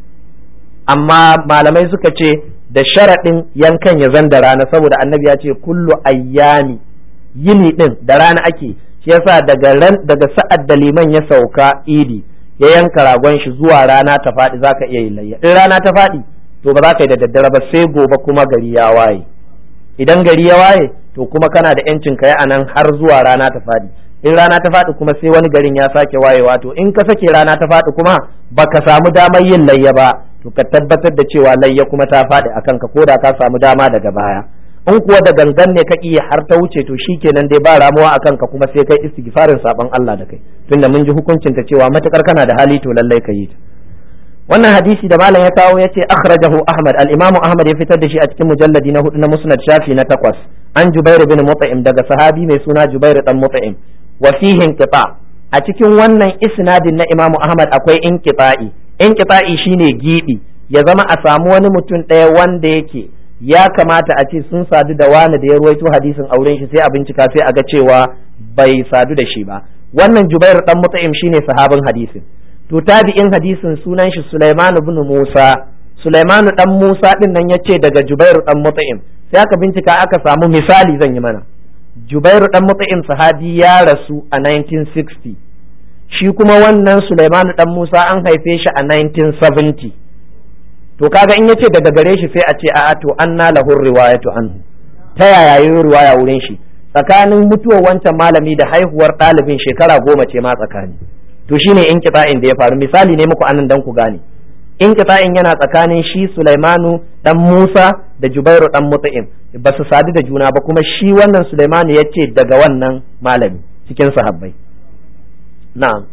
amma malamai suka ce da sharaɗin yankan ya zan da rana saboda annabi ya ce kullu ayyami yini din da rana ake shi yasa daga sa'ad da liman ya sauka idi ya yanka ragon shi zuwa rana ta faɗi zaka iya yin layya in rana ta faɗi to ba za ka yi da daddare ba sai gobe kuma gari ya waye idan gari ya waye to kuma kana da yancin ka yi anan har zuwa rana ta faɗi in rana ta faɗi kuma sai wani garin ya sake wayewa to in ka sake rana ta faɗi kuma baka samu damar yin layya ba to ka tabbatar da cewa layya kuma ta faɗi a kanka ko da ka samu dama daga baya in kuwa da gangan ne ka iya har ta wuce to shikenan dai ba ramuwa a kanka kuma sai kai istighfarin saban Allah da kai tunda mun ji hukuncin ta cewa matakar kana da hali to lallai ka yi ta wannan hadisi da malam ya kawo yace akhrajahu Ahmad al-Imam Ahmad ya fitar da shi a cikin mujalladi na 4 na Musnad Shafi na 8 an Jubair bin Mut'im daga sahabi mai suna Jubair dan Mut'im wa fihi inqita a cikin wannan isnadin na Imam Ahmad akwai inqita'i shine gibi ya zama a samu wani mutum ɗaya wanda yake ya kamata a ce sun sadu da wani da ya ruwaito hadisin auren shi sai a bincika sai a ga cewa bai sadu da shi ba wannan Jubair dan Mut'im shine sahabin hadisin to tabi'in hadisin sunan shi Sulaiman ibn Musa Sulaiman dan Musa din nan yace daga Jubair dan Mut'im sai aka bincika aka samu misali zan yi mana Jubair dan Mut'im sahabi ya rasu a 1960 shi kuma wannan Sulaiman dan Musa an haife shi a 1970 to kaga in yace daga gare shi sai a ce a'a to anna lahu riwayatu anhu ta yaya yi riwaya wurin shi tsakanin mutuwar wancan malami da haihuwar ɗalibin shekara 10 ce ma tsakani to shine inqita'in da ya faru misali ne muku anan dan ku gane inqita'in yana tsakanin shi Sulaimanu dan Musa da Jubairu dan Mut'im ba su sadu da juna ba kuma shi wannan Sulaimanu yace daga wannan malami cikin sahabbai na'am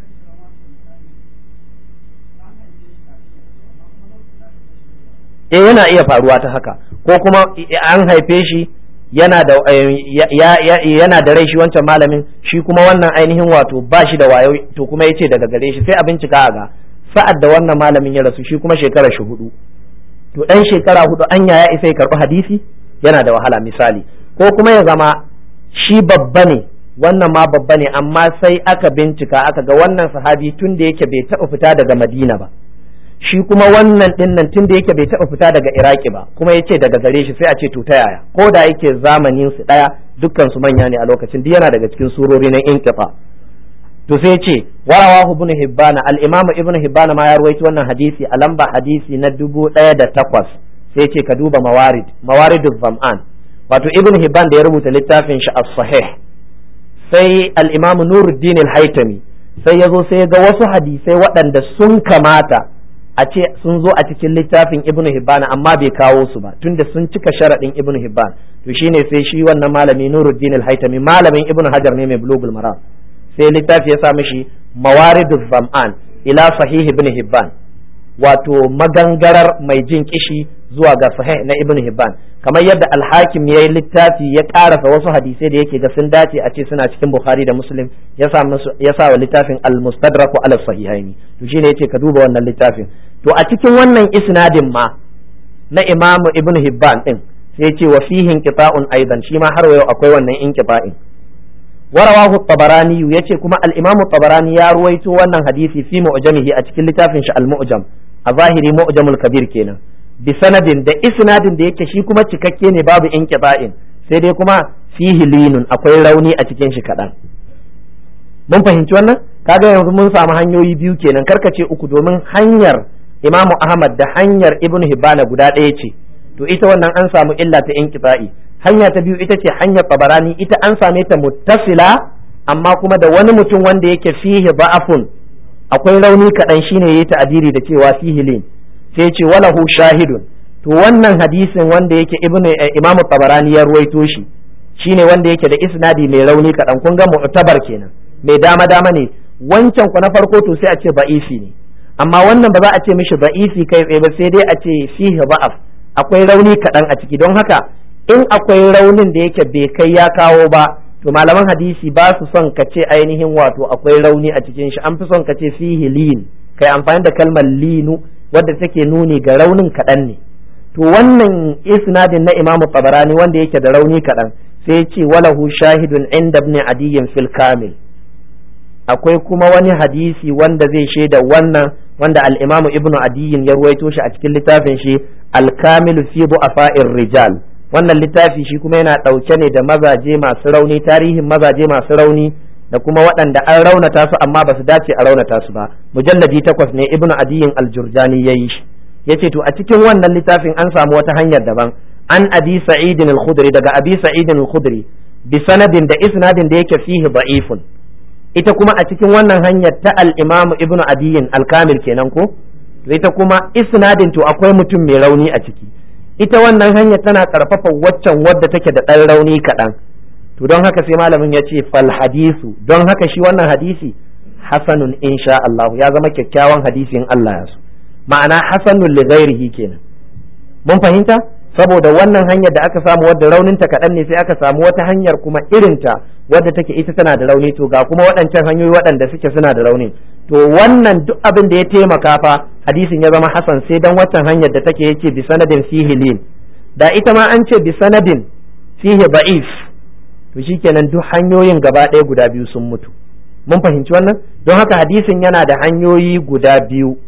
yana iya faruwa ta haka ko kuma an haife shi yana da rai shi wancan malamin shi kuma wannan ainihin wato ba shi da wayo to kuma yace daga gare shi sai a bincika a ga sa'ad da wannan malamin ya rasu shi kuma shekara shi 4 to dan shekara 4 anya ya isa ya karbi hadisi yana da wahala misali ko kuma ya zama shi babba ne wannan ma babba ne amma sai aka bincika aka ga wannan sahabi tun da yake bai taɓa fita daga Madina ba shi kuma wannan din nan tun da yake bai taɓa fita daga Iraki ba kuma yace daga gare shi sai a ce to ta yaya ko da yake zamanin su daya dukkan su manya ne a lokacin duk yana daga cikin surori na inqifa to sai yace warawahu ibn Hibban al-Imam ibn Hibban ma ya rawaito wannan hadisi a lamba hadisi na 1008 sai yace ka duba mawariduz zam'an wato ibn Hibban da ya rubuta littafin shi as-sahih sai al-Imam Nuruddin al-Haytami sai yazo sai ya ga wasu hadisai waɗanda sun kamata a ce sun zo a cikin littafin Ibn Hibban amma bai kawo su ba tunda sun cika sharadin Ibn Hibban to shine sai shi wannan malami Nuruddin al-Haytami malamin Ibn Hajar ne mai Bulughul Maram sai littafi ya sa mishi Mawariduz Zam'an ila Sahih Ibn Hibban wato magangarar mai jin kishi zuwa ga sahih na ibn hibban, kamar yadda al-hakim yayi littafi ya karasa wasu hadisai da yake ga sun dace a ce suna cikin bukhari da muslim ya sa wa littafin al-mustadrak ala sahihaini, to shine yace ka duba wannan littafin. To a cikin wannan isnadin ma na imamu ibn hibban din sai yace wa fihi inqita'un aidan, shi ma har yau akwai wannan inqita'in. warawahu tabarani yace kuma al-imamu tabarani ya ruwaito wannan hadisi fi mu'jamihi a cikin littafin shi al-mu'jam, a zahiri mu'jamul kabir kenan, bi sanadin da isnadin da yake shi kuma cikakke ne babu inqita'in, sai dai kuma fihi linun akwai rauni a cikin shi kadan. Mun fahimci wannan? Kaga yanzu mun samu hanyoyi biyu kenan, karkace uku, domin hanyar imamu ahmad da hanyar ibnu hibban guda ɗaya ce, to ita wannan an samu illa ta inqita'i. Hanya ta biyu ita ce hanyar tabarani, ita an same ta muttasila amma kuma da wani mutum wanda yake fihi ba'afun, akwai rauni kaɗan, shine yayi ta'abiri da cewa fihi lin, sai ce walahu shahidun. To wannan hadisin wanda yake imam tabarani ya ruwaito shi, shine wanda yake da isnadi mai rauni kaɗan, kun ga mu'tabar kenan, mai dama dama ne. Wancan ku na farko to sai a ce ba'ifi ne, amma wannan ba za a ce mishi ba'ifi kai tsaye ba, sai dai a ce fihi ba'af, akwai rauni kaɗan a ciki. Don haka in akwai raunin da yake bai kai ya kawo ba, to malaman hadisi ba su son ka ce ainihin wato akwai rauni a cikin shi, an fi son ka ce fihi lin, kai amfani da kalmar linu wadda take nuni ga raunin kaɗan ne. To wannan isnadin na imamu tabarani wanda yake da rauni kaɗan, sai ya ce walahu shahidun inda ibn adiyyin fil kamil, akwai kuma wani hadisi wanda zai shaida wannan, wanda al-imamu ibnu adiyyin ya ruwaito shi a cikin littafin shi al-kamil fi du'afa'ir rijal. Wannan littafi shi kuma yana ɗauke ne da mazaje masu rauni, tarihin mazaje masu rauni da kuma waɗanda an raunata su amma ba su dace a raunata su ba. Mujalladi 8 ne ibnu adiyyin al-jurjani yayi shi. Yace to a cikin wannan littafin an samu wata hanyar daban, an abi sa'id al-khudri, daga abi sa'id al-khudri bi sanadin da isnadin da yake fihi da'ifun. Ita kuma a cikin wannan hanyar ta al-imamu ibnu adiyyin al-kamil kenan ko, ita kuma isnadin to akwai mutum mai rauni a ciki. Ita wannan hanyar tana karfafa waccan wadda take da ɗan rauni kaɗan. To don haka sai malamin ya ce fal hadisu, don haka shi wannan hadisi hasanun insha Allah, ya zama kyakkyawan hadisi in Allah ya so, ma'ana hasanun li ghairihi kenan. Mun fahimta? Saboda wannan hanyar da aka samu wadda rauninta kaɗan ne, sai aka samu wata hanyar kuma irinta wadda take ita tana da rauni, to ga kuma waɗancan hanyoyi waɗanda suke suna da rauni, to wannan duk abin da ya taimaka fa hadisin ya zama hasan, sai dan waccan hanyar da take yake bi sanadin fihi lin, da ita ma an ce bi sanadin fihi da'if, to shikenan duk hanyoyin gaba ɗaya guda biyu sun mutu. Mun fahimci wannan? Don haka hadisin yana da hanyoyi guda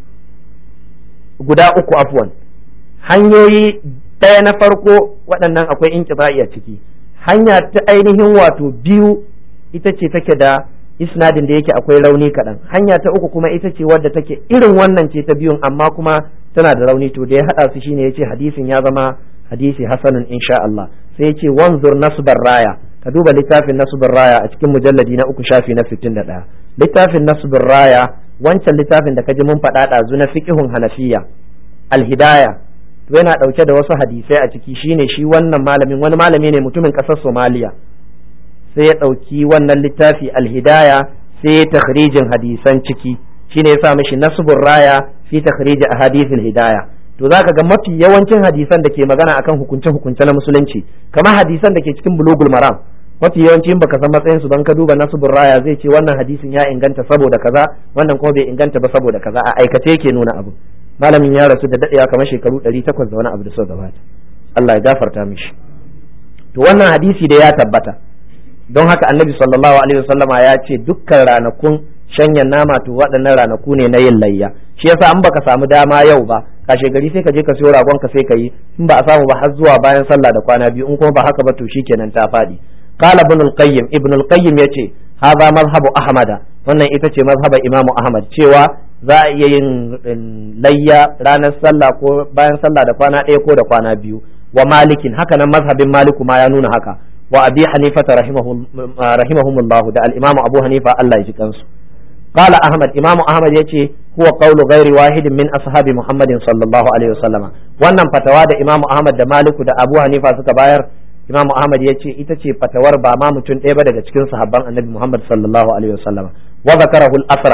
uku afwan, hanyoyi ɗaya na farko waɗannan akwai inqita'i a ciki, hanya ta ainihin wato biyu ita ce take da isnadin da yake akwai rauni kaɗan, hanya ta uku kuma ita ce wadda take irin wannan ce ta biyun amma kuma tana da rauni, to da ya haɗa su shine yace hadisin ya zama hadisi hasanun insha Allah. Sai yace wanzur nasbar raya, ka duba littafin nasbar raya a cikin mujalladi na 3 shafi na 61. Littafin nasbar raya wancan littafin da kaji mun faɗa ɗazu na fiqhun hanafiya al-hidaya, to yana ɗauke da wasu hadisai a ciki. Shine shi wannan malamin, wani malami ne mutumin ƙasar Somaliya, sai ya ɗauki wannan littafi al-hidaya sai ya takhrijin hadisan ciki, shine ya sa mishi nasbur raya fi takhrij ahadithil hidaya. To zaka ga mafi yawancin hadisan da ke magana akan hukunce na musulunci, kamar hadisan da ke cikin bulugul maram, mafi yawanci baka san matsayin su ban ka duba nasbur raya zai ce wannan hadisin ya inganta saboda kaza, wannan kuma bai inganta ba saboda kaza, a aikace yake nuna abu. Malamin ya rasu da dadewa kamar shekaru 800 da wani abu da suka gabata, Allah ya gafarta mishi. To wannan hadisi da ya tabbata, don haka annabi sallallahu alaihi wasallama ya ce dukkan ranakun shanyan nama to waɗannan ranaku ne na yin layya. Shi yasa an baka samu dama yau ba, kashe gari sai ka je ka siyo ragon ka sai ka yi, in ba a samu ba har zuwa bayan sallah da kwana biyu, in kuma ba haka ba to shikenan ta faɗi. Qala ibn al-qayyim yace hadha mazhabu ahmada, wannan ita ce mazhabar imamu ahmad, cewa za a iya yin layya ranar sallah ko bayan sallah da kwana ɗaya ko da kwana biyu. Wa malikin, haka nan mazhabin maliku ma ya nuna haka. Wa abi hanifata rahimahumullahu, da al-imamu abu hanifa Allah ya ji kansu. Qala ahmad, imamu ahmad yace huwa qawlu ghairi wahidin min ashabi muhammadin sallallahu alaihi wasallama, wannan fatawa da imamu ahmad da maliku da abu hanifa suka bayar, imamu ahmad yace ita ce fatawar ba ma mutum ɗaya ba daga cikin sahabban annabi muhammad sallallahu alaihi wasallama. Wa zakarahu al-asram,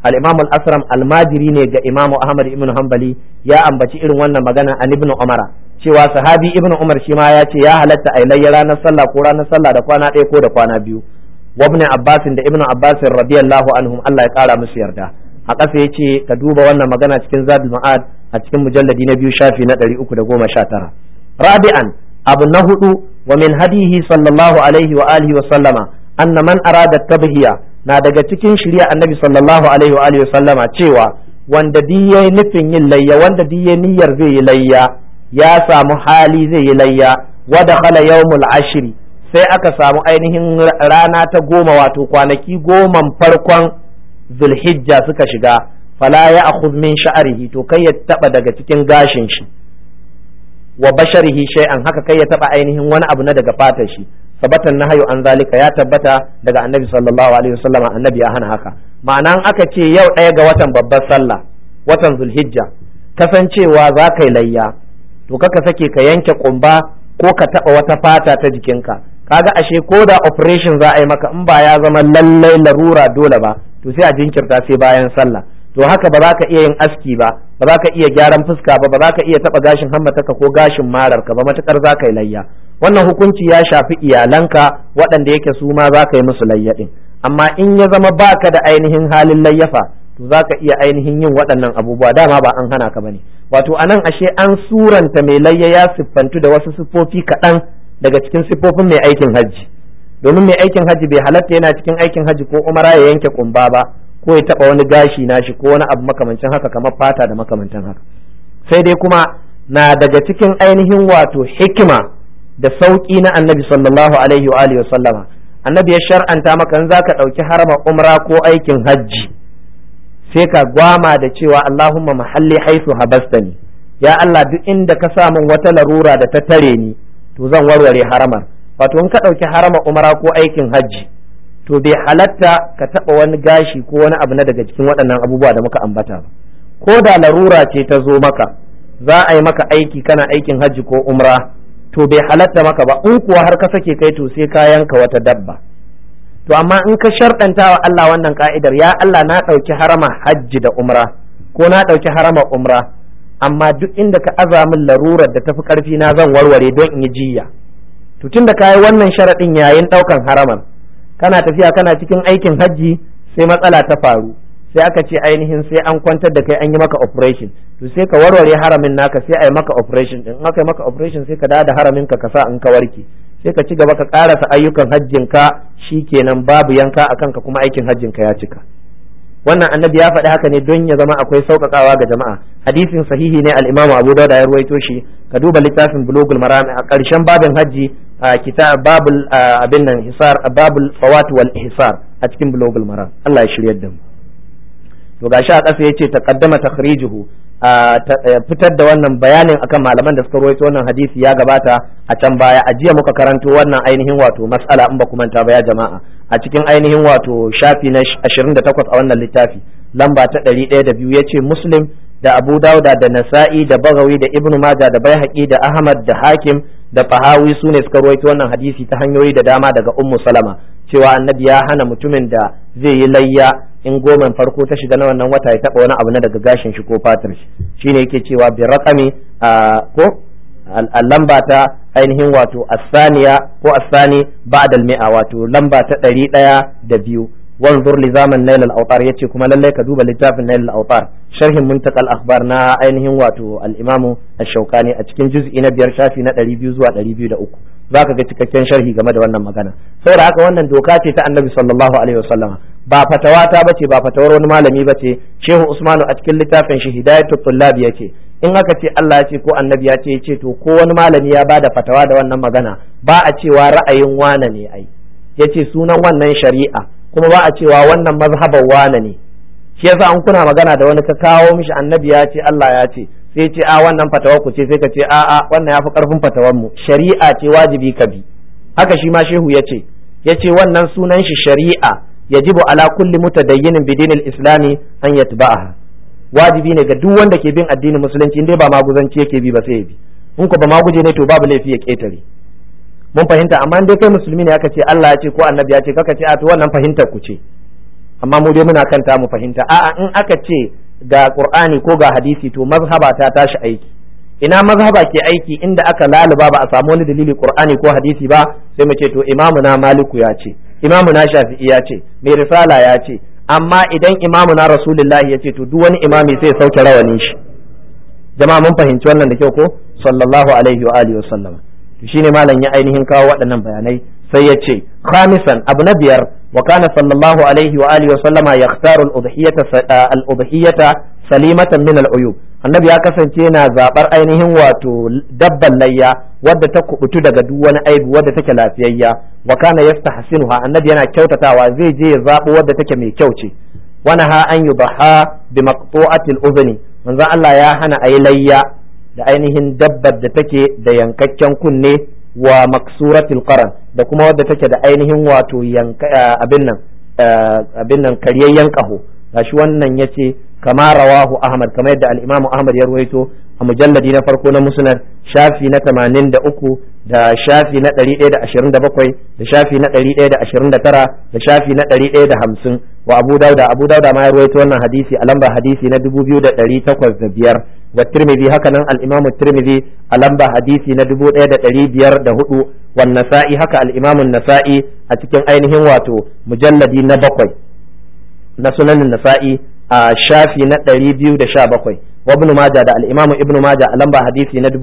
al-Imam al-Asram almajiri ne ga Imam Ahmad ibn Hanbali ya ambaci irin wannan magana an ibn Umar cewa sahabi ibn Umar shi ma ya ce ya halatta a layya ranar sallah ko ranar sallah da kwana ɗaya ko da kwana biyu wa ibn Abbas da ibn Abbas radiyallahu anhum Allah ya kara musu yarda a ƙasa ya ce ka duba wannan magana cikin Zadul Ma'ad a cikin mujalladi na 2 shafi na 319 rabi'an abu na hudu wa min hadihi sallallahu alaihi wa alihi wa sallama anna man arada tabhiya na daga cikin shari'a annabi sallallahu alaihi wa alihi wa sallama cewa wanda yayi nufin yin layya wanda yayi niyyar zai yi layya ya samu hali zai yi layya wa dakhala yawmul ashri sai aka samu ainihin rana ta 10 wato kwanaki 10 farkon zulhijja suka shiga fala ya akhudh min sha'rihi to kai ya taba daga cikin gashin shi wa basharihi shay'an haka kai ya taba ainihin wani abu na daga fatar shi sabatan nahyu an zalika ya tabbata daga annabi sallallahu alaihi wasallam annabi ya hana haka ma'ana aka ce yau ɗaya ga watan babbar sallah watan zulhijja kasancewa za kai layya to kaka sake ka yanke kumba ko ka taba wata fata ta jikinka kaga ashe ko da operation za a yi maka in ba ya zama lallai larura dole ba to sai a jinkirta sai bayan sallah to haka ba za ka iya yin aski ba ba za ka iya gyaran fuska ba ba za ka iya taba gashin hammataka ko gashin mararka ba matukar za ka yi layya wannan hukunci ya shafi iyalanka waɗanda yake su ma za ka yi musu layya din amma in ya zama baka da ainihin halin layyafa to za ka iya ainihin yin waɗannan abubuwa dama ba an hana ka bane wato anan ashe an suranta mai layya ya siffantu da wasu siffofi kaɗan daga cikin siffofin mai aikin hajji domin mai aikin hajji bai halatta yana cikin aikin hajji ko umara ya yanke kumba ba ko ya taba wani gashi nashi ko wani abu makamancin haka kamar fata da makamancin haka sai dai kuma na daga cikin ainihin wato hikima da sauki na annabi sallallahu alaihi wa alihi wa sallama annabi ya shar'anta maka in zaka dauki harama umra ko aikin hajji sai ka gwama da cewa Allahumma mahalli haythu habastani ya Allah duk inda ka sa min wata larura da ta tare ni to zan warware haramar wato in ka dauki harama umra ko aikin hajji to bai halatta ka taba wani gashi ko wani abu na daga cikin waɗannan abubuwa da muka ambata ba ko da larura ce ta zo maka za a yi maka aiki kana aikin hajji ko umra to bai halatta maka ba in kuwa har ka sake kai to sai ka yanka wata dabba to amma in ka sharɗanta wa Allah wannan ka'idar ya Allah na ɗauki harama hajji da umra ko na ɗauki harama umra amma duk inda ka aza min larurar da tafi ƙarfi na zan warware don in yi jiyya to tunda ka yi wannan sharaɗin yayin ɗaukan haramar kana tafiya kana cikin aikin hajji sai matsala ta faru sai aka ce ainihin sai an kwantar da kai an yi maka operation to sai ka warware haramin naka sai a yi maka operation din in aka yi maka operation sai ka dawo da haramin ka sa in ka warke sai ka ci gaba ka karasa ayyukan hajjin ka shikenan babu yanka akan ka kuma aikin hajjin ka ya cika wannan annabi ya faɗi haka ne don ya zama akwai sauƙaƙawa ga jama'a hadisin sahihi ne al-Imam Abu Dawud ya ruwaito shi ka duba littafin Bulughul Maram a ƙarshen babin hajji kitab babul abin nan hisar babul fawat wal ihsar a cikin Bulughul Maram Allah ya shiryar da mu to gashi a ƙasa yace taqaddama takhrijuhu fitar da wannan bayanin akan malaman da suka ruwaito wannan hadisi ya gabata a can baya a jiya muka karanto wannan ainihin wato mas'ala in ba ku manta ba ya jama'a a cikin ainihin wato shafi na 28 a wannan littafi lamba ta 102 yace Muslim da Abu Dawuda da Nasa'i da Bagawi da Ibn Majah da Baihaqi da Ahmad da Hakim da Fahawi sune suka ruwaito wannan hadisi ta hanyoyi da dama daga Ummu Salama cewa annabi ya hana mutumin da zai yi layya in goman farko ta shiga na wannan wata ya taba wani abu na daga gashin shi ko fatar shi shine yake cewa bi raqami ko lamba ta ainihin wato asaniya ko asani ba'da al-mi'a wato lamba ta 102 wanzur li zaman nail al-awtar yace kuma lalle ka duba littafin nail al-awtar sharhin muntakal akhbar na ainihin wato al-imamu ash-shawkani a cikin juz'i na 5 shafi na 200 zuwa 203 zaka ga cikakken sharhi game da wannan magana saboda haka wannan doka ce ta annabi sallallahu alaihi wasallama ba fatawa ta bace ba fatawar wani malami bace shehu usmanu a cikin littafin shi hidayatul tullab yace in aka ce Allah ya ce ko annabi ya ce yace to ko wani malami ya bada fatawa da wannan magana ba a cewa ra'ayin wane ne ai yace sunan wannan shari'a kuma ba a cewa wannan mazhaban wane ne shi yasa an kuna magana da wani ka kawo mishi annabi ya ce Allah ya ce sai ce a wannan fatawa ku ce sai ka ce a wannan yafi karfin fatawar mu shari'a ce wajibi ka bi haka shi ma shehu yace wannan sunan shi shari'a yajibu ala kulli mutadayyinin bidinil islami an yatba'aha wajibi ne ga duk wanda ke bin addinin musulunci indai ba maguzanci yake bi ba sai ya bi in ko ba maguje ne to babu laifi ya ketare mun fahimta amma indai kai musulmi ne aka ce Allah ya ce ko annabi ya ce kaka ce a to wannan fahimtar ku ce amma mu dai muna kanta mu fahimta a'a in aka ce ga Qur'ani ko ga hadisi to mazhaba ta tashi aiki. Ina mazhaba ke aiki inda aka laluba ba a samu wani dalili Qur'ani ko hadisi ba, sai mu ce to imamu na Maliku ya ce, imamu na Shafi'i ya ce, mai risala ya ce, amma idan imamu na Rasulullahi ya ce to duk wani imami sai ya sauke rawanin shi. Jama'a mun fahimci wannan da kyau ko? Sallallahu alaihi wa alihi wa sallama. To shine malam ya ainihin kawo waɗannan bayanai sai ya ce khamisan abu na biyar wa kana sallallahu alaihi wa alihi wa sallama yakhtaru al-udhiyata salimatan min al-uyub. Annabi ya kasance yana zabar ainihin wato dabban layya wadda ta kubutu daga duk wani aibu wadda take lafiyayya wa kana yastahsinuha. Annabi yana kyautatawa zai je ya zabo wadda take mai kyau ce. Wa naha an yubaha bi maqtu'atil udhni. Manzo Allah ya hana ayi layya da ainihin dabbar da take da yankakken kunne wa maksuratil qaran da kuma wadda take da ainihin wato abin nan karyayyen kaho. Gashi wannan yace kama rawahu Ahmad, kamar yadda al-Imam Ahmad ya ruwaito a mujalladi na farko na Musnad shafi na 83 da shafi na 127 da shafi na 129 da shafi na 150 wa Abu Dawud ma ya ruwaito wannan hadisi a lamba hadisi na 2805 wa Tirmidhi haka nan al-Imam Tirmidhi a lamba hadisi na 1504 wa Nasa'i haka al-Imam Nasa'i a cikin ainihin wato mujalladi na 7 na Sunan Nasa'i a shafi na 217 wa Ibn Majah da al-Imam Ibn Majah a lamba hadisi na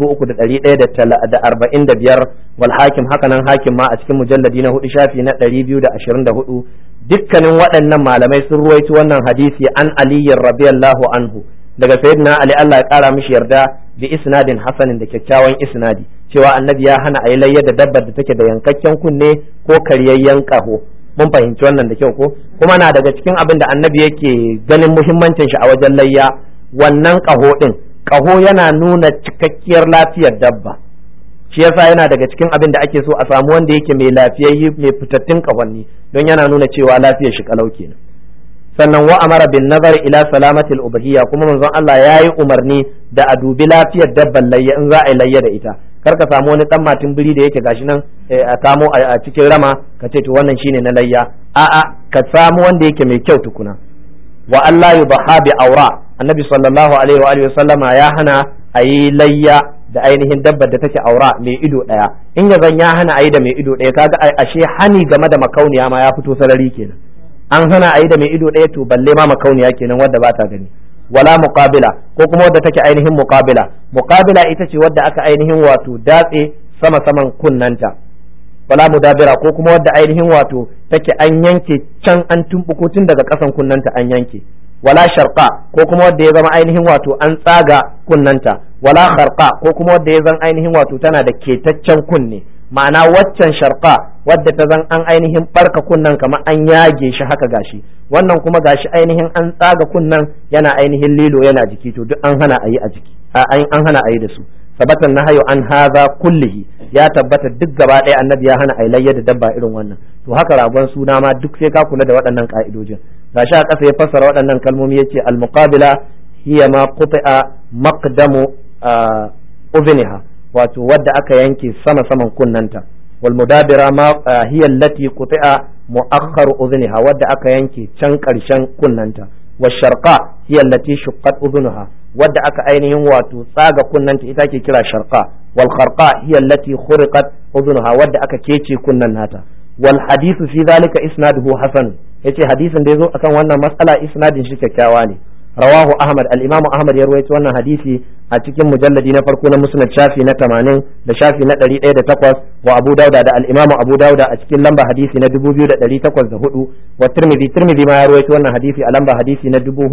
3145 wal Hakim haka nan Hakim ma a cikin mujalladi na 4 shafi na 224 dukkanin waɗannan malamai sun ruwaito wannan hadisi an Ali radiyallahu anhu daga sayyidina Ali Allah ya kara mishi yarda bi isnadin hasanin da kyakkyawan isnadi cewa annabi ya hana ayi layya da dabbar da take da yankakken kunne ko karyayyen kaho. Mun fahimci wannan da kyau ko? Kuma na daga cikin abin da annabi yake ganin muhimmancin shi a wajen layya wannan kaho din. Kaho yana nuna cikakkiyar lafiyar dabba. Shi yasa yana daga cikin abin da ake so a samu wanda yake mai lafiyayyi mai fitattun kahonni don yana nuna cewa lafiyar shi kalau kenan. Sannan wa amara bin nazar ila salamatil ubahiyya, kuma manzon Allah yayi umarni da a dubi lafiyar dabban layya in za a yi layya da ita. Kar ka samu wani dan matin biri da yake gashi nan a kamo a cikin rama ka ce to wannan shine na layya, a'a ka samu wanda yake mai kyau tukuna. Wa Allah yubaha bi aura, annabi sallallahu alaihi wa alihi wasallama ya hana ayi layya da ainihin dabbar da take aura mai ido daya. In ya zan ya hana ayi da mai ido daya kaga ashe hani game da makauniya ma ya fito sarari kenan. An hana ayi da mai ido daya to balle ma makauniya kenan wadda ba ta gani. Wala muqabila ko kuma wadda take ainihin muqabila ita ce wadda aka ainihin wato datse sama saman kunnanta. Wala mudabira ko kuma wadda ainihin wato take an yanke can an tumbuko tun daga kasan kunnanta an yanke. Wala sharqa ko kuma wadda ya zama ainihin wato an tsaga kunnanta. Wala kharqa ko kuma wadda ya zama ainihin wato tana da ketaccen kunne. Ma'ana waccan sharqa wadda ta zan an ainihin barka kunnan kamar an yage shi haka gashi, wannan kuma gashi ainihin an tsaga kunnan yana ainihin lilo yana jiki, to duk an hana ayi a jiki an hana ayi da su. Sabatan nahayu an hadha kullihi, ya tabbata duk gaba ɗaya annabi ya hana ayi layya da dabba irin wannan. To haka ragon suna ma duk sai ka kula da waɗannan ka'idojin. Gashi a ƙasa ya fassara waɗannan kalmomi yace al-muqabila hiya ma quti'a maqdamu udhniha, wato wadda aka yanke sama saman kunnanta. Wal mudabira ma hiya allati quti'a mu'akhkhar udhniha, wadda aka yanke can karshen kunnanta. Wash sharqa hiya allati shuqqat udhnaha, wadda aka ainihin wato tsaga kunnanta ita ke kira sharqa. Wal kharqa hiya allati khuriqat udhnaha, wadda aka kece kunnan nata. Wal hadithu fi dhalika isnaduhu hasan, yace hadisin da yazo akan wannan mas'ala isnadin shi kyakkyawa ne. Rawahu Ahmad, al-Imam Ahmad ya rawaito wannan hadisi a cikin mujalladi na farko na Musnad shafi na 80 da shafi na 108 wa Abu Dawud da al-Imam Abu Dawud a cikin lamba hadisi na 2804 wa Tirmidhi ma ya rawaito wannan hadisi a lamba hadisi na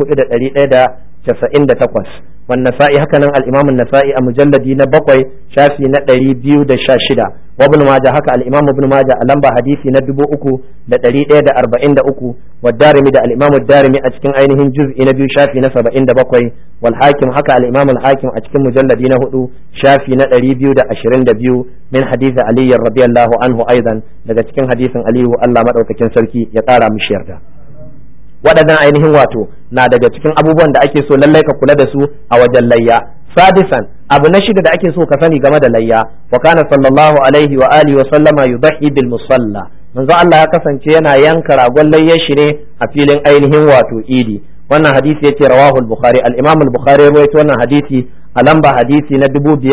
4198 wan Nasa'i haka nan al-Imam an-Nasa'i a mujalladi na 7 shafi na 216 wa Ibn Majah haka al-Imam Ibn Majah a lamba hadisi na 3143 wa Darimi da al-Imam ad-Darimi a cikin ainihin juz'i na 2 shafi na 77 wal Hakim haka al-Imam al-Hakim a cikin mujalladi na 4 shafi na 222 min hadisi Ali radiyallahu anhu aidan, daga cikin hadisin Ali Allah madaukakin sarki ya kara mishi yarda. Waɗannan ainihin wato na daga cikin abubuwan da ake so lallai ka kula da su a wajen layya. Sadisan, abu na shida da ake so ka sani game da layya, wa kana sallallahu alaihi wa alihi wa sallama yudhi bil musalla. manzo Allah ya kasance yana yanka ragon layyar shi ne a filin ainihin wato idi. Wannan hadisi yace rawahu al-bukhari, al-imam al-bukhari ya rawaito wannan hadisi a lamba hadisi na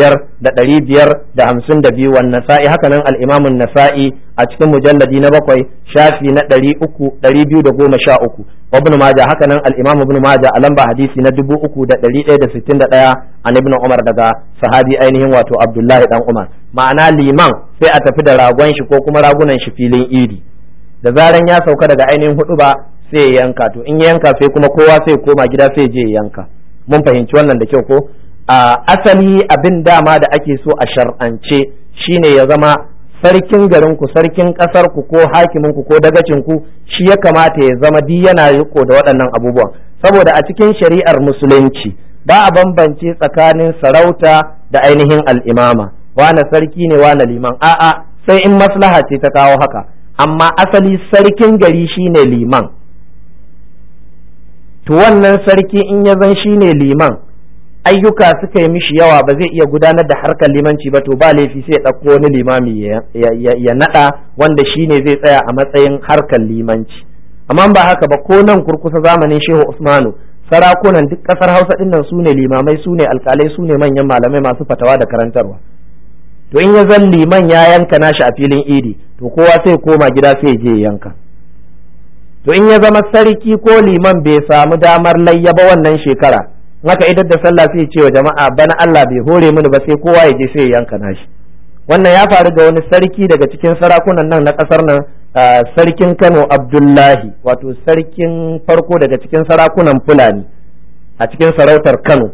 5552 wan nasa'i, haka nan al-imam an-nasa'i a cikin mujalladi na 7 shafi na 213 wa ibn majah, haka nan al-imam ibn majah a lamba hadisi na 3161 an ibn umar daga sahabi ainihin wato abdullahi dan umar. Ma'ana liman sai a tafi da ragon shi ko kuma ragunan shi filin idi, da zaran ya sauka daga ainihin hudu ba sai ya yanka. To in ya yanka sai kuma kowa sai koma gida sai je ya yanka. Mun fahimci wannan da kyau ko? A asali abin dama da ake so a shar'ance shine ya zama sarkin garinku, sarkin kasar ku ko hakimin ku ko dagacin ku shi ya kamata ya zama di yana riko da waɗannan abubuwan, saboda a cikin shari'ar musulunci ba a bambance tsakanin sarauta da ainihin al'imama, wane sarki ne wane liman, a'a sai in maslaha ce ta kawo haka, amma asali sarkin gari shine liman. To wannan sarki in ya zan shine liman, ayyuka suka yi mishi yawa ba zai iya gudanar da harkar limanci ba, to ba laifi sai ya ɗauko wani limami ya naɗa wanda shine zai tsaya a matsayin harkar limanci. Amma ba haka ba, ko nan kurkusa zamanin Shehu Usmanu sarakunan duk ƙasar Hausa ɗin nan su ne limamai, su ne alƙalai, su ne manyan malamai masu fatawa da karantarwa. To in ya zan liman ya yanka nashi a filin idi, to kowa sai koma gida sai je yanka. To in ya zama sarki ko liman bai samu damar layya ba wannan shekara, haka idan da sallah sai ce wa jama'a bana Allah bai hore mini ba, sai kowa ya je sai ya yanka nashi. Wannan ya faru ga wani sarki daga cikin sarakunan nan na kasar nan, sarkin Kano Abdullahi, wato sarkin farko daga cikin sarakunan Fulani a cikin sarautar Kano.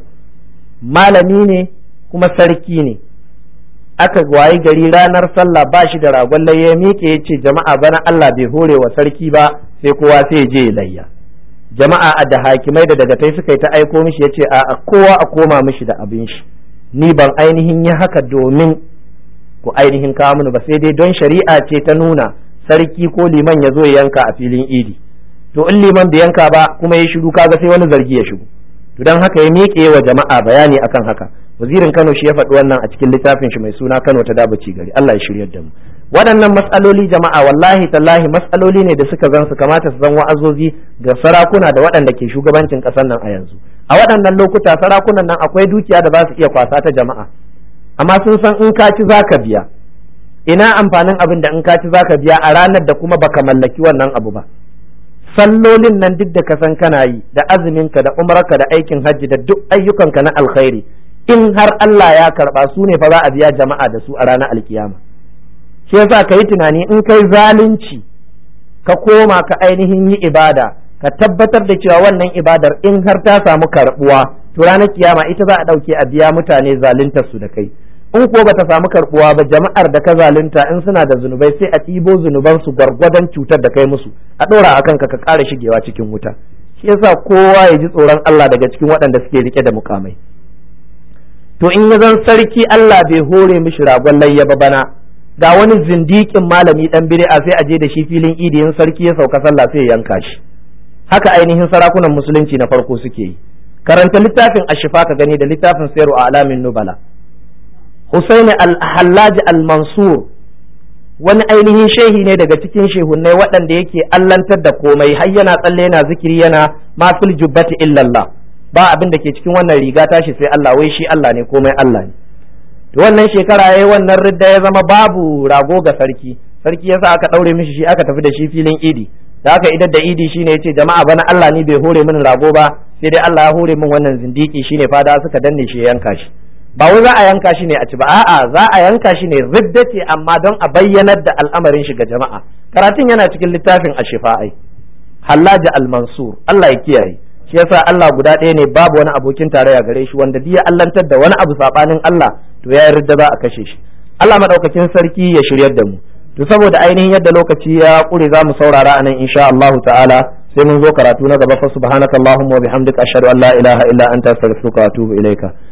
Malami ne kuma sarki ne. Aka wayi gari ranar sallah ba shi da ragon layya, miƙe ya ce jama'a bana Allah bai hore wa sarki ba, sai kowa sai je ya layya. Jama'a da hakimai da dagatai suka yi ta aiko mishi, yace a kowa a koma mishi da abin shi, ni ban ainihin yi haka domin ku ainihin kawo mini ba, sai dai don shari'a ce ta nuna sarki ko liman ya zo ya yanka a filin idi. To in liman bai yanka ba kuma ya shiru, kaga sai wani zargi ya shigo. To don haka ya miƙe wa jama'a bayani akan haka. Wazirin Kano shi ya faɗi wannan a cikin littafin shi mai suna Kano ta dabaci gari. Allah ya shiryar da mu. Waɗannan matsaloli jama'a wallahi tallahi matsaloli ne da suka zan su kamata su zan wa'azozi ga sarakuna da waɗanda ke shugabancin ƙasar nan a yanzu. A waɗannan lokuta sarakunan nan akwai dukiya da ba su iya kwasa ta jama'a, amma sun san in ka ci zaka biya. Ina amfanin abin da in ka ci zaka biya a ranar da kuma baka mallaki wannan abu ba. Sallolin nan duk da ka san kana yi, da azuminka da umrarka da aikin hajji da duk ayyukanka na alkhairi, in har Allah ya karba su ne fa za a biya jama'a da su a ranar alkiyama. Shi yasa ka yi tunani, in kai zalunci ka koma ka ainihin yi ibada, ka tabbatar da cewa wannan ibadar in har ta samu karbuwa, to ranar kiyama ita za a ɗauke a biya mutane zaluntar su da kai. In ko bata samu karbuwa ba, jama'ar da ka zalunta in suna da zunubai sai a ɗibo zunuban su gwargwadon cutar da kai musu, a ɗora akan ka ƙara shigewa cikin wuta. Shi yasa kowa ya ji tsoron Allah daga cikin waɗanda suke rike da mukamai. To in ya zan sarki Allah bai hore mishi ragon layya ba bana, ga wani zindikin malami dan bid'a sai a je da shi filin idi, in sarki ya sauka sallah sai ya yanka shi. Haka ainihin sarakunan musulunci na farko suke yi. Karanta littafin Ashifa ka gani da littafin Sayru Alamin Nubala. Husaini al-Hallaj al-Mansur wani ainihin shehi ne daga cikin shehunnai waɗanda yake allantar da komai, har yana tsalle yana zikiri yana ma fil jubbati illallah, ba abin da ke cikin wannan riga tashi sai Allah, wai shi Allah ne, komai Allah ne. To wannan shekara yayi wannan ridda, ya zama babu rago ga sarki yasa aka daure mishi shi, aka tafi da shi filin idi. Da aka idar da idi shine yace jama'a bana Allah ni bai hore min rago ba, sai dai Allah ya hore min wannan zindiki, shine fada suka danne shi ya yanka shi. Ba wai za a yanka shi ne a ci ba, a'a za a yanka shi ne ridda ce, amma don a bayyanar da al'amarin shi ga jama'a. Karatun yana cikin littafin Ashifa ai. Hallaj al-Mansur, Allah ya kiyaye. Shi yasa Allah guda ɗaya ne, babu wani abokin tarayya gare shi, wanda duk ya allantar da wani abu sabanin Allah to ya yarda za a kashe shi. Allah madaukakin sarki ya shiryar da mu. To saboda ainihin yadda lokaci ya kure za mu saurara anan insha Allah ta'ala, sai mun zo karatu na gaba. Fa subhanakallahumma wa bihamdika ashhadu an la ilaha illa anta astaghfiruka wa atubu ilaika.